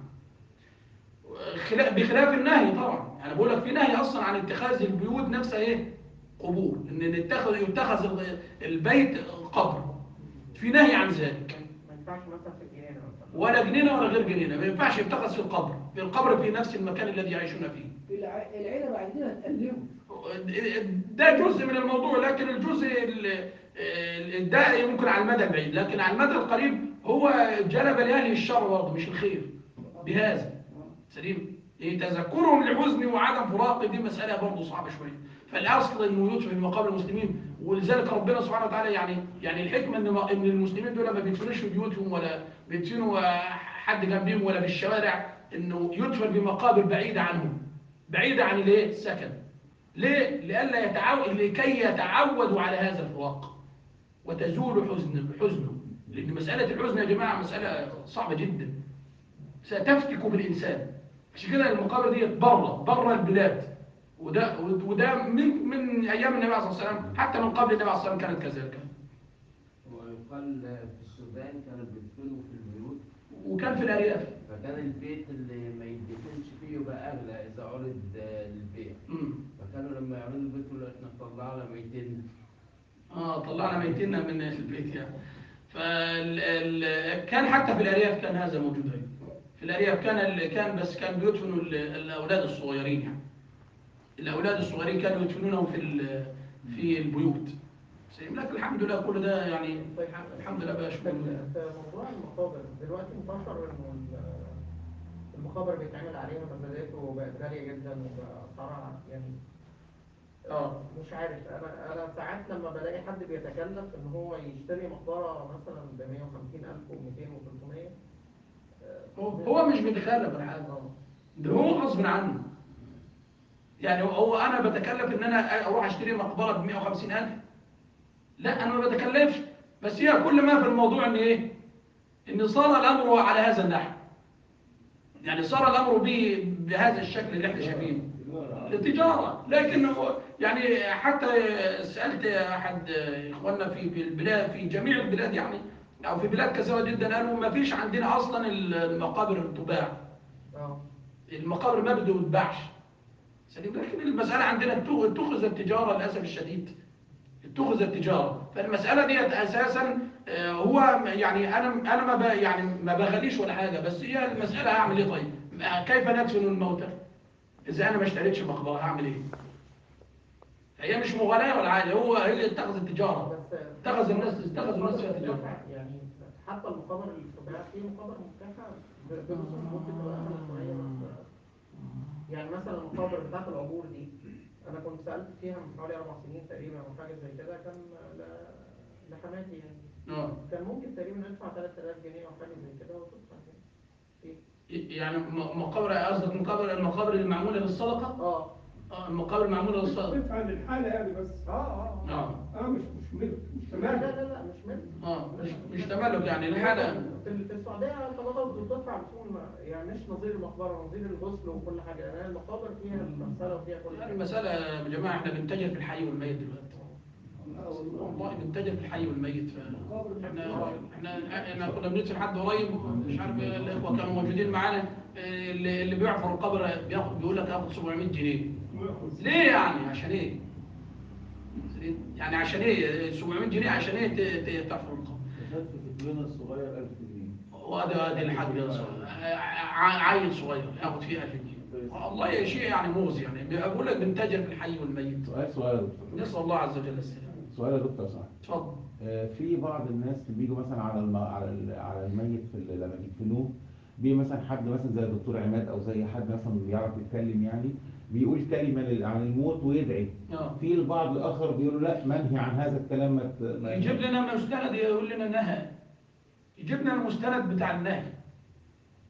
خلا- بخلاف النهي طبعا، انا بقول لك في نهي اصلا عن اتخاذ البيوت نفسها ايه قبور، ان يتخذ يتخذ ال- البيت قبر، في نهي عن ذلك. ما ينفعش مثلا في الجنينه مثلا. ولا جنينه ولا غير جنينه، ما ينفعش يتخذ في القبر، في القبر في نفس المكان الذي يعيشون فيه. الع- العيلة بعد كده هتقلبه. ده جزء من الموضوع، لكن الجزء ال- ال- ده يمكن على المدى البعيد، لكن على المدى القريب هو جلب لاهله الشر برضه مش الخير بهذا سليم. إيه، تذكرهم لحزن وعدم فراق دي مسألة برضه صعبة شوية. فالأصل إنه يدفن في مقابر المسلمين، ولذلك ربنا سبحانه وتعالى يعني يعني الحكمة إن إن المسلمين دول ما بيدفنوش في بيوتهم ولا بيدفنوا حد جنبهم ولا في الشوارع، إنه يدفن في مقابر بعيدة عنهم، بعيدة عن الايه السكن. ليه؟ لئلا يتعود، لكي يتعودوا على هذا الفراق وتزول حزن حزنه، لأن مسألة الحزن يا جماعة مسألة صعبة جدا ستفتك بالإنسان. عشان كده المقابر دي بره بره البلاد، وده وده من من ايام النبي عليه الصلاه والسلام، حتى من قبل النبي عليه الصلاه والسلام كانت كذلك. ويقال في السودان كانوا بيدفنوا في البيوت، وكان في الارياف. فكان البيت اللي ما يدفنش فيه يبقى اغلى اذا عرض للبيع. امم فكانوا لما يعرضوا البيت يقولوا احنا طلعنا ميتين. اه طلعنا ميتين من البيت يعني. فال ال... كان حتى في الارياف كان هذا موجود أيضا. في الارياف كان ال... كان بس كان بيدفنوا ال... الاولاد الصغيرين يعني. الاولاد الصغيرين كانوا يدفنونهم في ال... في البيوت. لكن الحمد لله كل ده يعني طيب الحمد لله بقى في شكرا. في موضوع المقابر دلوقتي انتشر انه ال- المقابر بيتعمل عليها مزادات وبقت غاليه جدا واسعارها يعني اه مش عارف. انا انا ساعات لما بلاقي حد بيتكلف ان هو يشتري مقبره مثلا ب مية وخمسين ألف و200 و300. هو هو مش بيتكلف ولا حاجه، ده هو غصب عنه. يعني هو انا بتكلف ان انا اروح اشتري مقبره ب مية وخمسين ألف؟ لا انا ما بتكلفش، بس هي كل ما في الموضوع ان ايه، ان صار الامر على هذا النحو، يعني صار الامر به بهذا الشكل اللي احنا شايفينه التجاره. لكن هو يعني حتى سالت احد اخواننا في في البلاد، في جميع البلاد يعني، او في بلاد كثيره جدا، قالوا ما فيش عندنا اصلا المقابر تباع، اه المقابر ما بده يتباعش سليم. لكن المساله عندنا اتخذت التجاره للاسف الشديد، اتخذت التجاره. فالمساله ديت اساسا آه، هو يعني انا انا ما ب- يعني ما بغليش ولا حاجه، بس هي المساله هعمل ايه طيب؟ آه، كيف ندفن الموتى اذا انا ما اشتريتش مقبره؟ هعمل ايه؟ هي مش مغالاه ولا حاجه، هو هي اللي اتخذت التجاره، بس اتخذ الناس اتخذوا الناس فيها المقابر تجاره. مفتوحة، يعني حتى المقابر اللي بتتباع في مقابر مفتوحة ب- برسوم ممكن تبقى أغلى شوية. بس يعني مثلا المقابر بتاعت العبور دي أنا كنت سألت فيها من حوالي أربع سنين تقريبا أو حاجة زي كده، كان ل- لحماتي يعني اه كان ممكن تقريبا ندفع ثلاثة آلاف جنيه أو حاجة زي كده وتدفع يعني. يعني م- مقابر، قصدك مقابر المقابر المعموله للصدقه؟ اه اه المقابر المعموله للصدقه. تدفع للحالة يعني بس. اه اه اه اه مش مش ملك مش لا لا تمام. لا لا مش منه. اه مش مش تملك يعني الحاله. في في السعودية طبعا بتدفع رسوم يعني مش نظير المقبرة، نظير الغسل وكل حاجة، يعني المقابر فيها المغسلة وفيها كل يعني حاجة. المسألة يا جماعة احنا بنتجه في الحي والميت دلوقتي، والله بنتجه في الحي والميت. ف... احنا احنا احنا كنا بندفن حد قريب، مش عارف الاخوة كانوا موجودين معانا، اللي اللي بيعفر القبر بياخد، بيقول لك هاخد سبعمية جنيه. ليه يعني؟ عشان ايه؟ يعني عشان ايه سبعمية جنيه؟ عشان ايه ت- ت- تحفر القبر؟ دخلت في طفلنا الصغير ألف جنيه. وده ده الحد ع- عيل صغير ياخد فيه ألف جنيه. والله شيء يعني موز يعني، بقول لك بنتجه في الحي والميت. سؤال سؤال يا دكتور. نسأل الله عز وجل السلامة. سؤال يا دكتور صح. اتفضل. آه، في بعض الناس بيجوا مثلا على الم... على ال... على الميت في ال... لما بيدفنوه، بيجي مثلا حد مثلا زي الدكتور عماد او زي حد مثلا بيعرف يتكلم يعني، بيقول كلمه لل- عن الموت ويدعي. اه في البعض الاخر بيقولوا لا، منهي عن هذا الكلام. ما ت... ما- يجيب لنا مستند يقول لنا نهى، يجيب لنا المستند بتاع النهي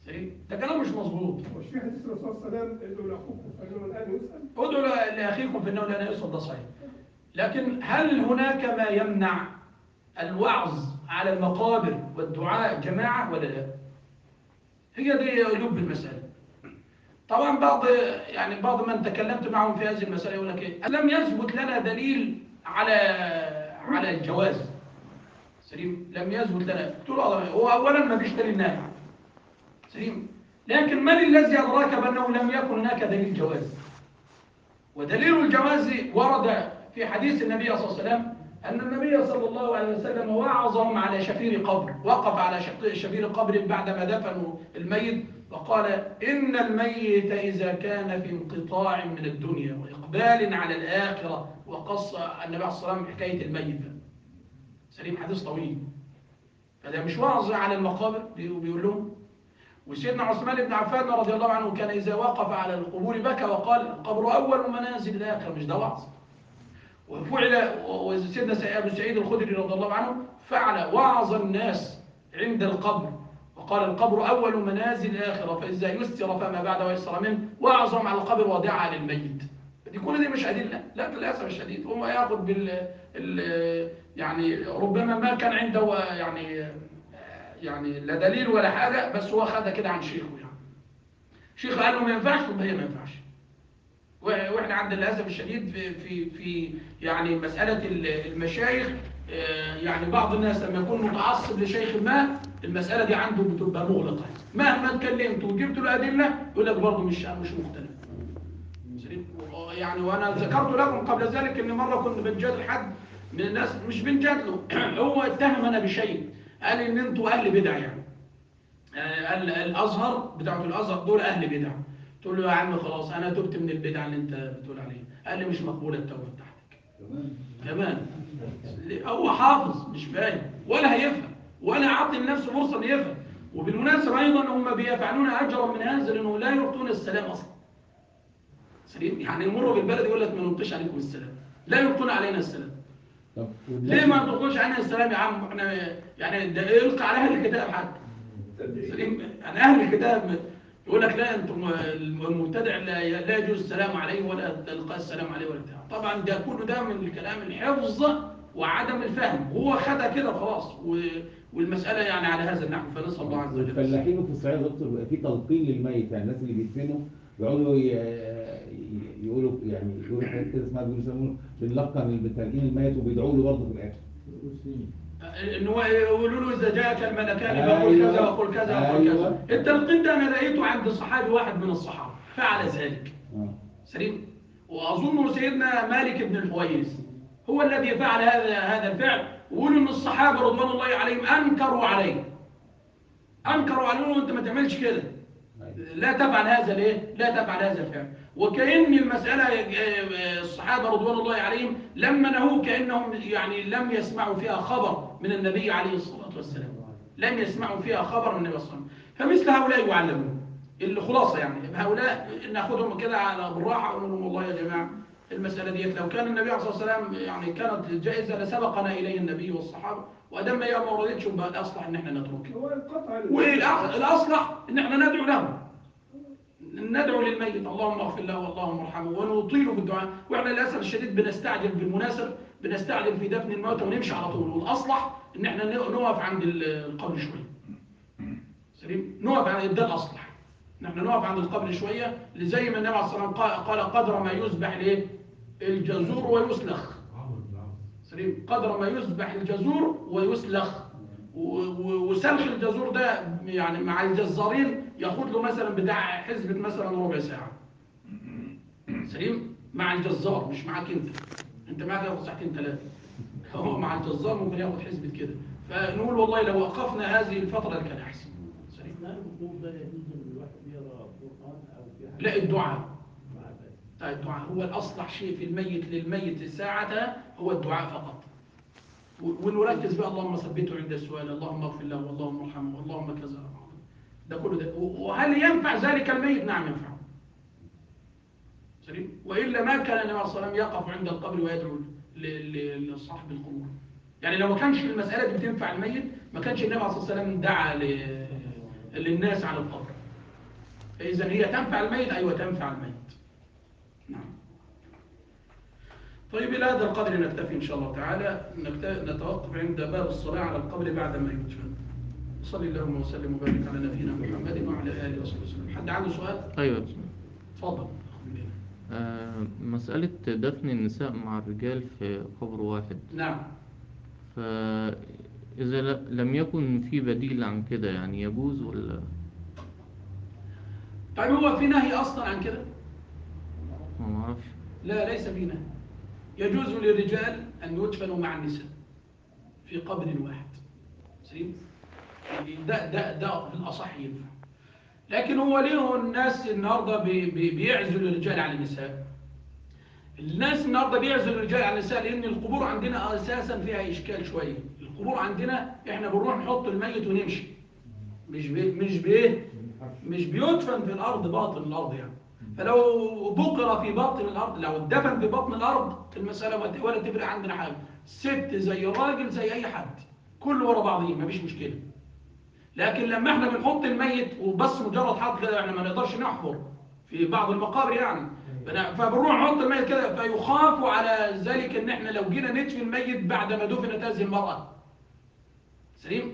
سليم؟ ده كلام مش مظبوط. مش في حديث الرسول صلى الله عليه وسلم ادعوا لاخوكم فانه الان يسال؟ ادعوا لاخيكم فانه لا يسأل، ده صحيح. لكن هل هناك ما يمنع الوعظ على المقابر والدعاء جماعة ولا لا؟ هي دي لب المسألة. طبعا بعض يعني بعض من تكلمت معهم في هذه المسألة يقول لك ايه؟ لم يثبت لنا دليل على على الجواز. سليم؟ لم يثبت لنا. قلت له هو اولا ما فيش دليل نافع. سليم؟ لكن من الذي ادراك بانه لم يكن هناك دليل جواز؟ ودليل الجواز ورد في حديث النبي صلى الله عليه وسلم أن النبي صلى الله عليه وسلم وعظهم على شفير قبر، وقف على شفير قبر بعدما دفنوا الميت وقال: إن الميت إذا كان في انقطاع من الدنيا وإقبال على الآخرة، وقص النبي صلى الله عليه وسلم حكاية الميت. سليم؟ حديث طويل. فده مش وعظ على المقابر بيقول لهم. وسيدنا عثمان بن عفان رضي الله عنه كان إذا وقف على القبور بكى وقال: القبر أول منازل الآخرة. مش ده وعظ؟ وفعل. وسيدنا أبو سعيد الخدري رضي الله عنه فعل وعظ الناس عند القبر وقال: القبر أول منازل الآخرة، فإذا يستر فما بعده يسر منه. وعظهم على القبر ودعا للميت. دي كل دي مش أدلة، لا للأسف الشديد. هو ياخذ بال يعني ربما ما كان عنده يعني يعني لا دليل ولا حاجة، بس هو خدها كده عن شيخه. يعني شيخه قال له ما ينفعش، طب هي ما ينفعش. واحنا عندنا للاسف الشديد في في في يعني مساله المشايخ، يعني بعض الناس لما يكون متعصب لشيخ ما المساله دي عنده بتبقى مغلقه، مهما اتكلمت وجبت له ادله يقول لك برضه مش مش مقتنع. يعني وانا ذكرت لكم قبل ذلك ان مره كنت بنجادل حد من الناس، مش بنجادله هو اتهمنا بشيء، قال ان انتوا اهل بدع. يعني قال الازهر بتاعت الازهر دول اهل بدع. تقول له يا عم خلاص انا تبت من البدع اللي انت بتقول عليها. قال لي مش مقبوله التوبه بتاعتك كمان. هو حافظ مش فاهم ولا هيفهم ولا عاطي لنفسه فرصه انه يفهم. وبالمناسبه ايضا هم بيفعلون اجرا من هذا لانه لا يعطون السلام اصلا. سليم؟ يعني يمروا بالبلد يقول لك ما نلقيش عليكم السلام، لا يلقون علينا السلام. ليه ما تلقوش علينا السلام يا عم؟ احنا يعني ده يلقى على اهل الكتاب حتى. سليم؟ يعني اهل الكتاب يقول لك لا انتم المبتدع لا لا يجوز السلام عليه ولا تلقى السلام عليه ولا بتاع. طبعا ده كله ده من الكلام الحفظ وعدم الفهم. هو خدها كده خلاص والمساله يعني على هذا النحو. فنسال الله عز وجل. الفلاحين في الصعيد دكتور بيبقى في تلقين للميت، يعني الناس اللي بيدفنوا يقعدوا يقولوا يعني يقولوا حاجات كده اسمها بيقولوا بنلقن بالتلقين الميت وبيدعوا له برضه في الاخر. انه يقولوا له اذا جاءك الملكان فقل كذا وقل كذا وقل كذا. التلقين ده انا لقيته عند صحابي واحد من الصحابه فعل ذلك. سليم؟ واظن سيدنا مالك بن الحويرث هو الذي فعل هذا هذا الفعل. ويقولوا ان الصحابه رضوان الله عليهم انكروا عليه انكروا عليه انت ما تعملش كده، لا تفعل هذا ليه؟ لا تفعل هذا الفعل. وكأن المسألة الصحابة رضوان الله عليهم لما نهوا كأنهم يعني لم يسمعوا فيها خبر من النبي عليه الصلاة والسلام، لم يسمعوا فيها خبر من النبي صلى الله عليه وسلم. فمثل هؤلاء يعلمون. الخلاصة يعني هؤلاء ناخذهم كده على بالراحة ونقول لهم والله يا جماعة المسألة ديت لو كان النبي عليه الصلاة والسلام يعني كانت جائزة لسبقنا إليه النبي والصحابة، وأدام هي ما وردتش يبقى الأصلح إن احنا نتركها. والأصلح إن احنا ندعو له، ندعو للميت اللهم اغفر له واللهم ارحمه ونطيله بالدعاء. واحنا للاسف الشديد بنستعجل بالمناسب بنستعجل في دفن الموتى ونمشي على طول. والاصلح ان احنا نقف عند القبر شويه. سليم؟ نقف عند ده الاصلح. نحن نقف عند القبر شويه زي ما النبي عليه الصلاه والسلام قال قدر ما يذبح ليه الجزور ويسلخ. سليم؟ قدر ما يذبح الجزور ويسلخ. وسلخ الجزور ده يعني مع الجزارين ياخد له مثلا بتاع حسبة مثلا ربع ساعة. سليم؟ مع الجزار مش معاك انت. انت معاك ياخد ساعتين ثلاثة. هو مع الجزار ممكن ياخد حسبة كده. فنقول والله لو وقفنا هذه الفترة كان احسن. سليم؟ لا الدعاء. الدعاء هو الأصلح شيء في الميت للميت ساعتها هو الدعاء فقط. ونركز بقى اللهم ثبته عند السؤال، اللهم اغفر له واللهم ارحمه واللهم كذا. ده كله ده. وهل ينفع ذلك الميت؟ نعم ينفع. سليم؟ والا ما كان النبي صلى الله عليه وسلم يقف عند القبر ويدعو لصاحب القبور. يعني لو ما كانش المساله دي بتنفع الميت ما كانش النبي صلى الله عليه وسلم دعا للناس على القبر. فإذا هي تنفع الميت، أيوة تنفع الميت. نعم. طيب إلى هذا القدر نكتفي إن شاء الله تعالى، نتوقف عند باب الصلاة على القبر بعد ما يدفن. صلى اللهم وسلم وبارك على نبينا محمد وعلى آله وصحبه وسلم. حد عنده سؤال؟ أيوة. اتفضل. آه مسألة دفن النساء مع الرجال في قبر واحد. نعم. فإذا ل- لم يكن في بديل عن كده يعني يجوز ولا؟ طيب هو في نهي أصلا عن كده؟ ما أعرفش. لا، ليس في نهي. يجوز للرجال أن يدفنوا مع النساء في قبر واحد. سليم؟ ده ده ده بالأصح ينفع. لكن هو ليه الناس النهارده بي بي بيعزلوا الرجال عن النساء؟ الناس النهارده بيعزلوا الرجال عن النساء لأن القبور عندنا أساسا فيها إشكال شوية. القبور عندنا إحنا بنروح نحط الميت ونمشي. مش بي مش بإيه؟ مش بيدفن في الأرض باطن الأرض يعني. فلو بقر في باطن الأرض، لو اتدفن في بطن الأرض المسألة ولا تفرق عندنا حاجة. ست زي الراجل زي أي حد، كله ورا بعضيه مفيش مشكلة. لكن لما احنا بنحط الميت وبس مجرد حط كده، احنا ما نقدرش نحفر في بعض المقابر يعني، فبنروح نحط الميت كده، فيخاف على ذلك ان احنا لو جينا ندفن الميت بعد ما دفنت هذه المرأة. سليم؟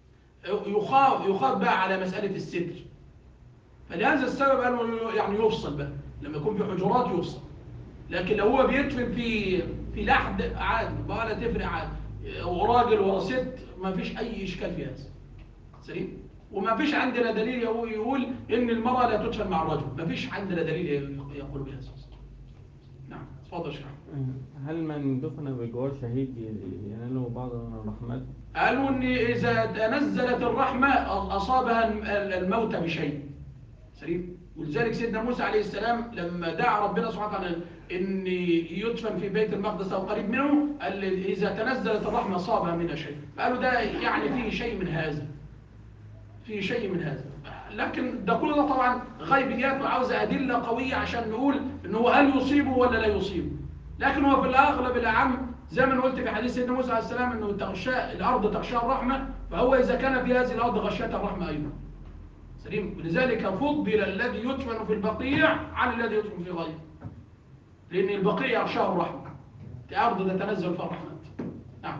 يخاف يخاف بقى على مسألة الستر. فلهذا السبب قالوا يعني يفصل بقى، لما يكون في حجرات يفصل. لكن لو هو بيدفن في في لحد عادي ولا تفرق عادي، وراجل ورا ست ما فيش اي اشكال في هذا. سليم؟ وما فيش عندنا دليل يقول ان المرأة لا تدفن مع الرجل، ما فيش عندنا دليل يقول بهذا. نعم، اتفضل يا شيخ. هل من دفن بجوار شهيد يناله بعض الرحمات؟ قالوا ان اذا تنزلت الرحمة اصابها الموت بشيء. سليم؟ ولذلك سيدنا موسى عليه السلام لما دعا ربنا سبحانه وتعالى ان يدفن في بيت المقدس او قريب منه، قال اذا تنزلت الرحمة اصابها منها شيء. قالوا ده يعني فيه شيء من هذا، في شيء من هذا. لكن ده كله طبعا غيبيات وعاوزة أدلة قوية عشان نقول إنه هو هل يصيبه ولا لا يصيبه. لكن هو في الأغلب الأعم زي ما قلت في حديث سيدنا موسى عليه السلام إنه تغشى الأرض تغشى الرحمة، فهو إذا كان في هذه الأرض غشيتها الرحمة أيضا. سليم؟ ولذلك فضل الذي يدفن في البقيع عن الذي يدفن في غيره، لأن البقيع يغشاه الرحمة، الأرض تتنزل فيها الرحمة. نعم.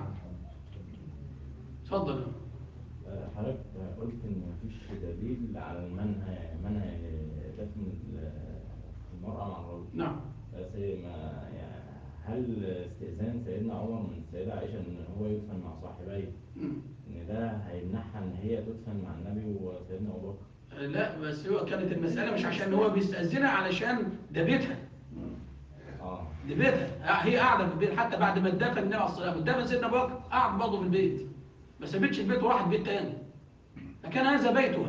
اتفضل. حضرتك قلت ان مفيش دليل على المنع منع دفن المرأة مع الرجل. نعم. بس ما يعني هل استئذان سيدنا عمر من السيدة عائشة ان هو يدفن مع صاحبيه ان ده هيمنعها ان هي تدفن مع النبي وسيدنا ابو بكر؟ لا، بس هو كانت المسألة مش عشان هو بيستأذنها، علشان ده بيتها. اه دي بيتها، هي قاعدة في البيت حتى بعد ما اتدفن النبي عليه الصلاة والسلام. اتدفن سيدنا ابو بكر قاعد برضه في البيت، ما سابتش البيت وراحت بيت تاني، فكان هذا بيتها،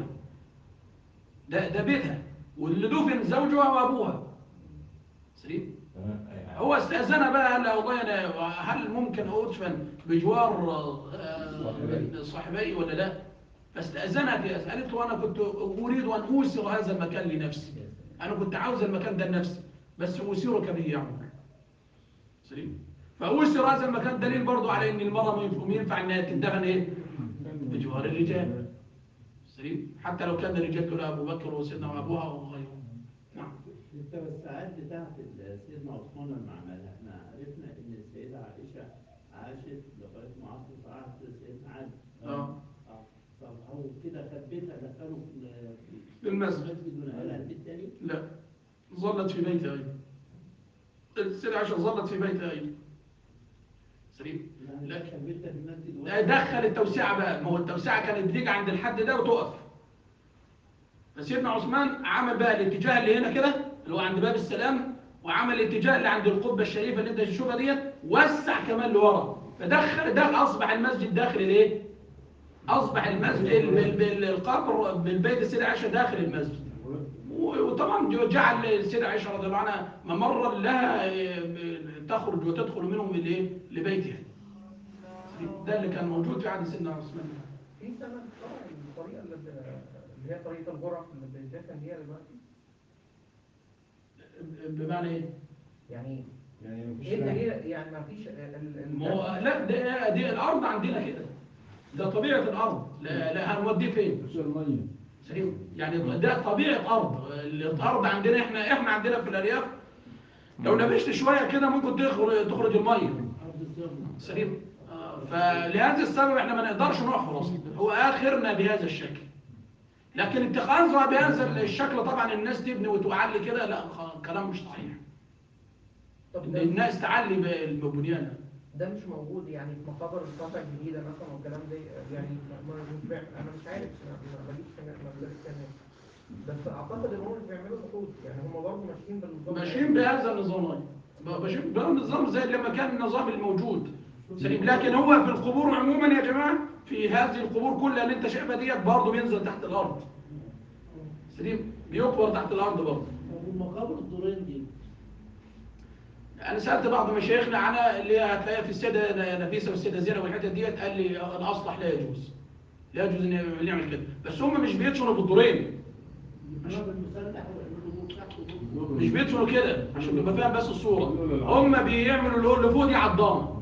ده ده بيتها، واللي دفن زوجها وابوها. سليم؟ هو استأذنها بقى، قال لها والله انا هل ممكن ادفن بجوار صاحبي ولا لا؟ فاستأذنها في هذا. قالت له انا كنت اريد ان اوسر هذا المكان لنفسي، انا كنت عاوز المكان ده لنفسي بس اوسرك به يا عمر. سليم؟ فأوسر هذا المكان دليل برضو على ان المرأة ما ينفع انها تندفن ايه؟ بجوار الرجال. سليم؟ حتى لو كان الرجال دول ابو بكر وسيدنا وابوها وغيرهم. نعم. التوسعات بتاعت سيدنا عثمان لما عملها، احنا عرفنا ان السيدة عائشة عاشت لغاية معاصرة عهد سيدنا علي. اه. او كده خبيتها دخلوا في المسجد. المسجد ونقلها البيت تاني؟ لا، ظلت في بيتها ايضا. السيدة عائشة ظلت في بيتها ايضا. سليم؟ لا خبيتها في المسجد. لا، دخل التوسعة بقى، ما هو التوسعة كانت بتيجي عند الحد ده وتقف. فسيدنا عثمان عمل بقى الاتجاه اللي هنا كده اللي هو عند باب السلام، وعمل الاتجاه اللي عند القبة الشريفة اللي انت تشوفها ديت، وسع كمان لورا، فدخل ده اصبح المسجد داخل الايه؟ اصبح المسجد القبر بالبيت السيدة عائشة داخل المسجد. وطبعا جعل السيدة عائشة رضي الله عنها ممرا لها تخرج وتدخل منهم الايه؟ لبيتها. ده اللي كان موجود في عهد سيدنا عثمان. في سنة طبعا الطريقة اللي هي طريقة الغرف اللي بيتدفن بيها دلوقتي. بمعنى ايه؟ يعني يعني مفيش ايه الدليل؟ يعني ما فيش ما هو لا، دي, دي الارض عندنا كده، ده طبيعة الارض. لا لا هنوديه فين؟ مفيش المية. سليم. يعني ده طبيعه ارض، الارض عندنا احنا احنا عندنا في الارياف لو نبشت شويه كده ممكن تخرج تخرج الميه. سليم. آه، فلهذا السبب احنا ما نقدرش نحفر اصلا، هو اخرنا بهذا الشكل. لكن اتخاذها بهذا الشكل طبعا الناس تبني وتعلي كده، لا خ- كلام مش صحيح. طب ان ده الناس تعلي بالبنيان. ده مش موجود يعني في مقابر القطع الجديدة مثلا والكلام ده، يعني ما ما- مش بيع- انا مش عارف، ما ما بجيبش ما بجيبش كمان. بس اعتقد ان هم مش بيعملوا بحوث، يعني هم برضه ماشيين بالنظام. ماشيين بهذا النظام، ماشيين بهذا النظام زي لما كان النظام الموجود. سليم. لكن هو في القبور عموما يا جماعه، في هذه القبور كلها اللي انت شايفها ديت برضه بينزل تحت الارض. سليم. بيقبر تحت الارض برضه. طب والمقابر الدورين دي؟ انا سالت بعض مشايخنا عنها اللي هتلاقيها في السيده نفيسه والسيده زينب والحته ديت، قال لي الاصلح لا يجوز، لا يجوز ان نعمل كده. بس هم مش بيدفنوا بالدورين، الباب المسلح والقبور تحت وفوق. مش بيدفنوا كده عشان تبقى فاهم بس الصوره. هم بيعملوا اللي هو اللي فوق دي عضامه،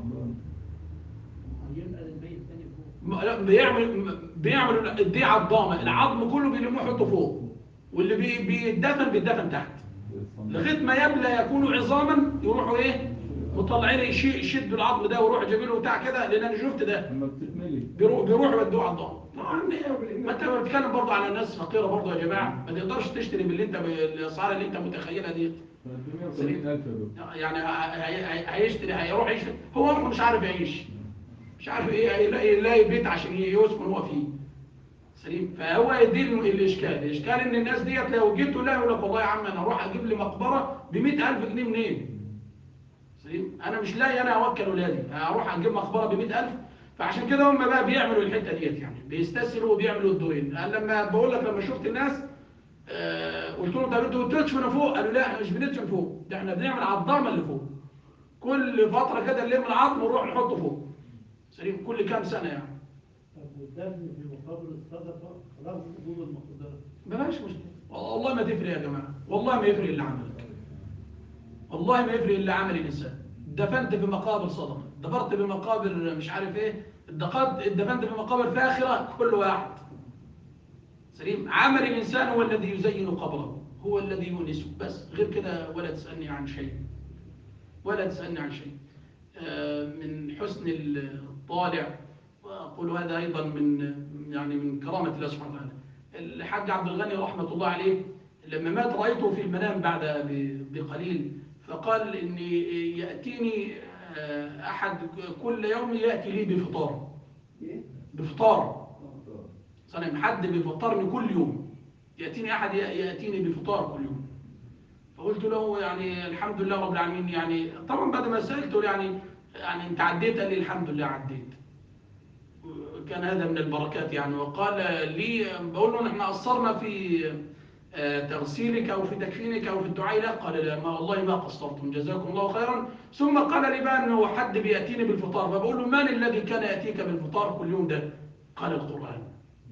ينقل البيت الثاني فوق. م- لا، بيعمل بيعملوا دي عضامه، العظم كله بيلموه يحطوا فوق، واللي بي- بيتدفن بيتدفن تحت لغايه ما يبلى يكونوا عظاما، يروحوا ايه مطلعين يشي- يشدوا العظم ده ويروحوا جايبين له بتاع كده، لان انا شفت ده لما بتتملي بيروحوا بيروحوا يودوه على الضغط. طبعا ما انت بتتكلم برضه على ناس فقيره برضه يا جماعه، ما تقدرش تشتري باللي انت بالاسعار اللي انت متخيلها دي. مية وثمانين ألف يا دكتور. يعني ه- هي- هي- هيشتري هيروح يشتري، هو اصلا مش عارف يعيش، مش عارف ايه هيلاقي يلاقي بيت عشان يسكن هو فيه. سليم. فهو يدي الاشكال، الاشكال ان الناس ديت لو جيت له يقول لك والله يا عم انا اروح اجيب لي مقبره ب مئة ألف جنيه منين؟ سليم. انا مش لاقي انا اوكل ولادي، هروح اجيب مقبره ب مئة ألف. فعشان كده هم بقى بيعملوا الحته ديت، يعني بيستسهلوا وبيعملوا الدورين. انا لما بقول لك لما شفت الناس آه قلت لهم طب انتوا بتدفنوا فوق؟ قالوا لا احنا مش بندفن فوق، ده احنا بنعمل عظامه اللي فوق، كل فتره كده نلم العظم ونروح نحطه فوق. سليم. كل كام سنه يعني. طب والدفن في مقابر الصدقة رغم وجود المقدرة. بلاش مشكله، والله ما تفرق يا جماعه، والله ما يفرق اللي عملك، والله ما يفرق اللي عمل الانسان. دفنت بمقابر صدقه، دبرت بمقابر مش عارف ايه، دقت دفنت بمقابر فاخره، كل واحد. سليم. عمل الانسان هو الذي يزين قبره، هو الذي يونسه، بس غير كده ولا تسالني عن شيء، ولا تسالني عن شيء. آه، من حسن الطالع، واقول هذا ايضا من يعني من كرامه الله سبحانه وتعالى. الحاج عبد الغني رحمه الله عليه لما مات رايته في المنام بعد بقليل، فقال اني ياتيني آه، احد كل يوم ياتي لي بفطار، بفطار صنم، حد بيفطرني كل يوم، ياتيني احد ياتيني بفطار كل يوم. فقلت له يعني الحمد لله رب العالمين، يعني طبعا بعد ما سالته يعني يعني انت عديت؟ قال لي الحمد لله عديت. كان هذا من البركات يعني. وقال لي بقول له نحن قصرنا في آه، تغسيلك او في تكفينك او في الدعاء؟ لا. قال لا ما والله ما قصرتم جزاكم الله خيرا. ثم قال لي بقى انه حد بياتيني بالفطار، فبقول له من الذي كان ياتيك بالفطار كل يوم ده؟ قال القران.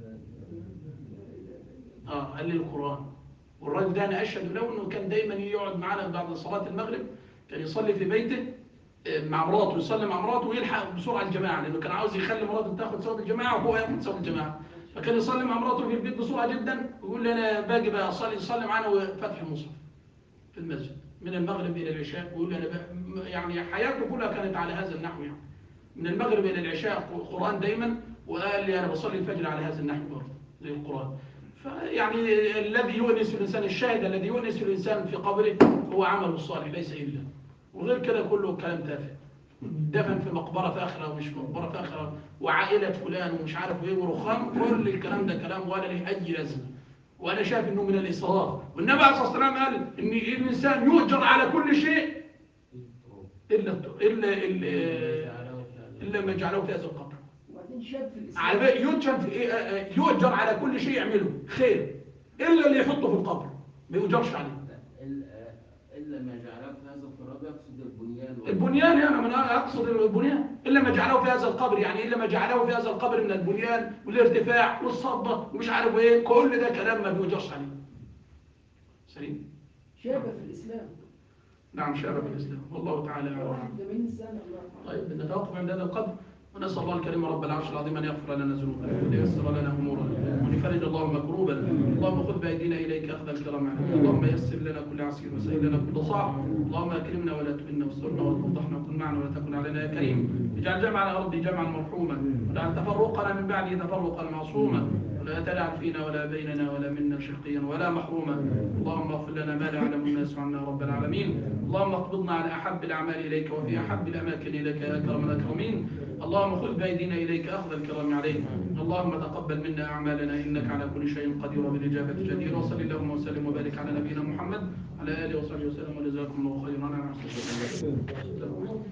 اه قال لي القران. والراجل ده انا اشهد له انه كان دايما يقعد معنا بعد صلاه المغرب، كان يصلي في بيته مع مراته، يصلي مع مراته ويلحق بسرعه الجماعه، لانه كان عاوز يخلي مراته تاخد ثواب الجماعه وهو ياخد ثواب الجماعه. فكان يصلي مع مراته في البيت بسرعه جدا، ويقول لي انا باجي بقى اصلي يصلي معانا وفتح المصحف في المسجد من المغرب الى العشاء. بيقول لي انا بقى يعني حياته كلها كانت على هذا النحو، يعني من المغرب الى العشاء قران دايما. وقال لي انا بصلي الفجر على هذا النحو برضه زي القران. فيعني الذي يؤنس الانسان، الشاهد الذي يؤنس الانسان في قبره هو عمله الصالح ليس الا، وغير كده كله كلام تافه. دفن في مقبره فاخره ومش مقبره فاخره وعائله فلان ومش عارف ايه ورخام، كل الكلام ده كلام ولا له اي لازمه. وانا شايف انه من الاسراف. والنبي عليه الصلاه والسلام قال ان الانسان يؤجر على كل شيء الا الا الا, إلا ما جعله في هذا القبر. وبعدين شاب في الإسلام على بالك يؤجر في إيه؟ يؤجر على كل شيء يعمله خير الا اللي يحطه في القبر ما يؤجرش عليه. إلا ما جعله في هذا التراب يقصد البنيان. البنيان يعني من اقصد البنيان، الا ما جعله في هذا القبر، يعني الا ما جعله في هذا القبر من البنيان والارتفاع والصبه ومش عارف ايه، كل ده كلام ما بيوجرش عليه. سليم. شاب في الإسلام نعم شاب في الاسلام والله تعالى اعلم. واحد وثمانين سنة الله يرحمه. طيب نتوقف عند هذا القدر. ونسأل الله الكريم رب العرش العظيم أن يغفر لنا ذنوبنا وييسر لنا أمورنا وأن يفرج اللهم كروبنا. اللهم خذ بأيدينا إليك أخذ الكرام عليك. اللهم يسر لنا كل عسير وسهل لنا كل صعب. اللهم أكرمنا ولا تهنا واسترنا وتفضحنا وكن معنا ولا تكن علينا يا كريم. اجعل جمعنا يا ربي جمعا مرحوما واجعل تفرقنا من بعده تفرقا معصوما ولا تدع فينا ولا بيننا ولا منا شقيا ولا محروما. اللهم اغفر لنا ما لا يعلم الناس عنا يا رب العالمين. اللهم اقبضنا على أحب الأعمال إليك وفي أحب الأماكن إليك يا أكرم الأكرمين. اللهم خذ بأيدينا إليك أخذ الكرام عليك. اللهم تقبل منا أعمالنا إنك على كل شيء قدير وبالإجابة جدير. وصل اللهم وسلم وبارك على نبينا محمد على آله وصحبه وسلم وجزاكم الله خيرا على حسن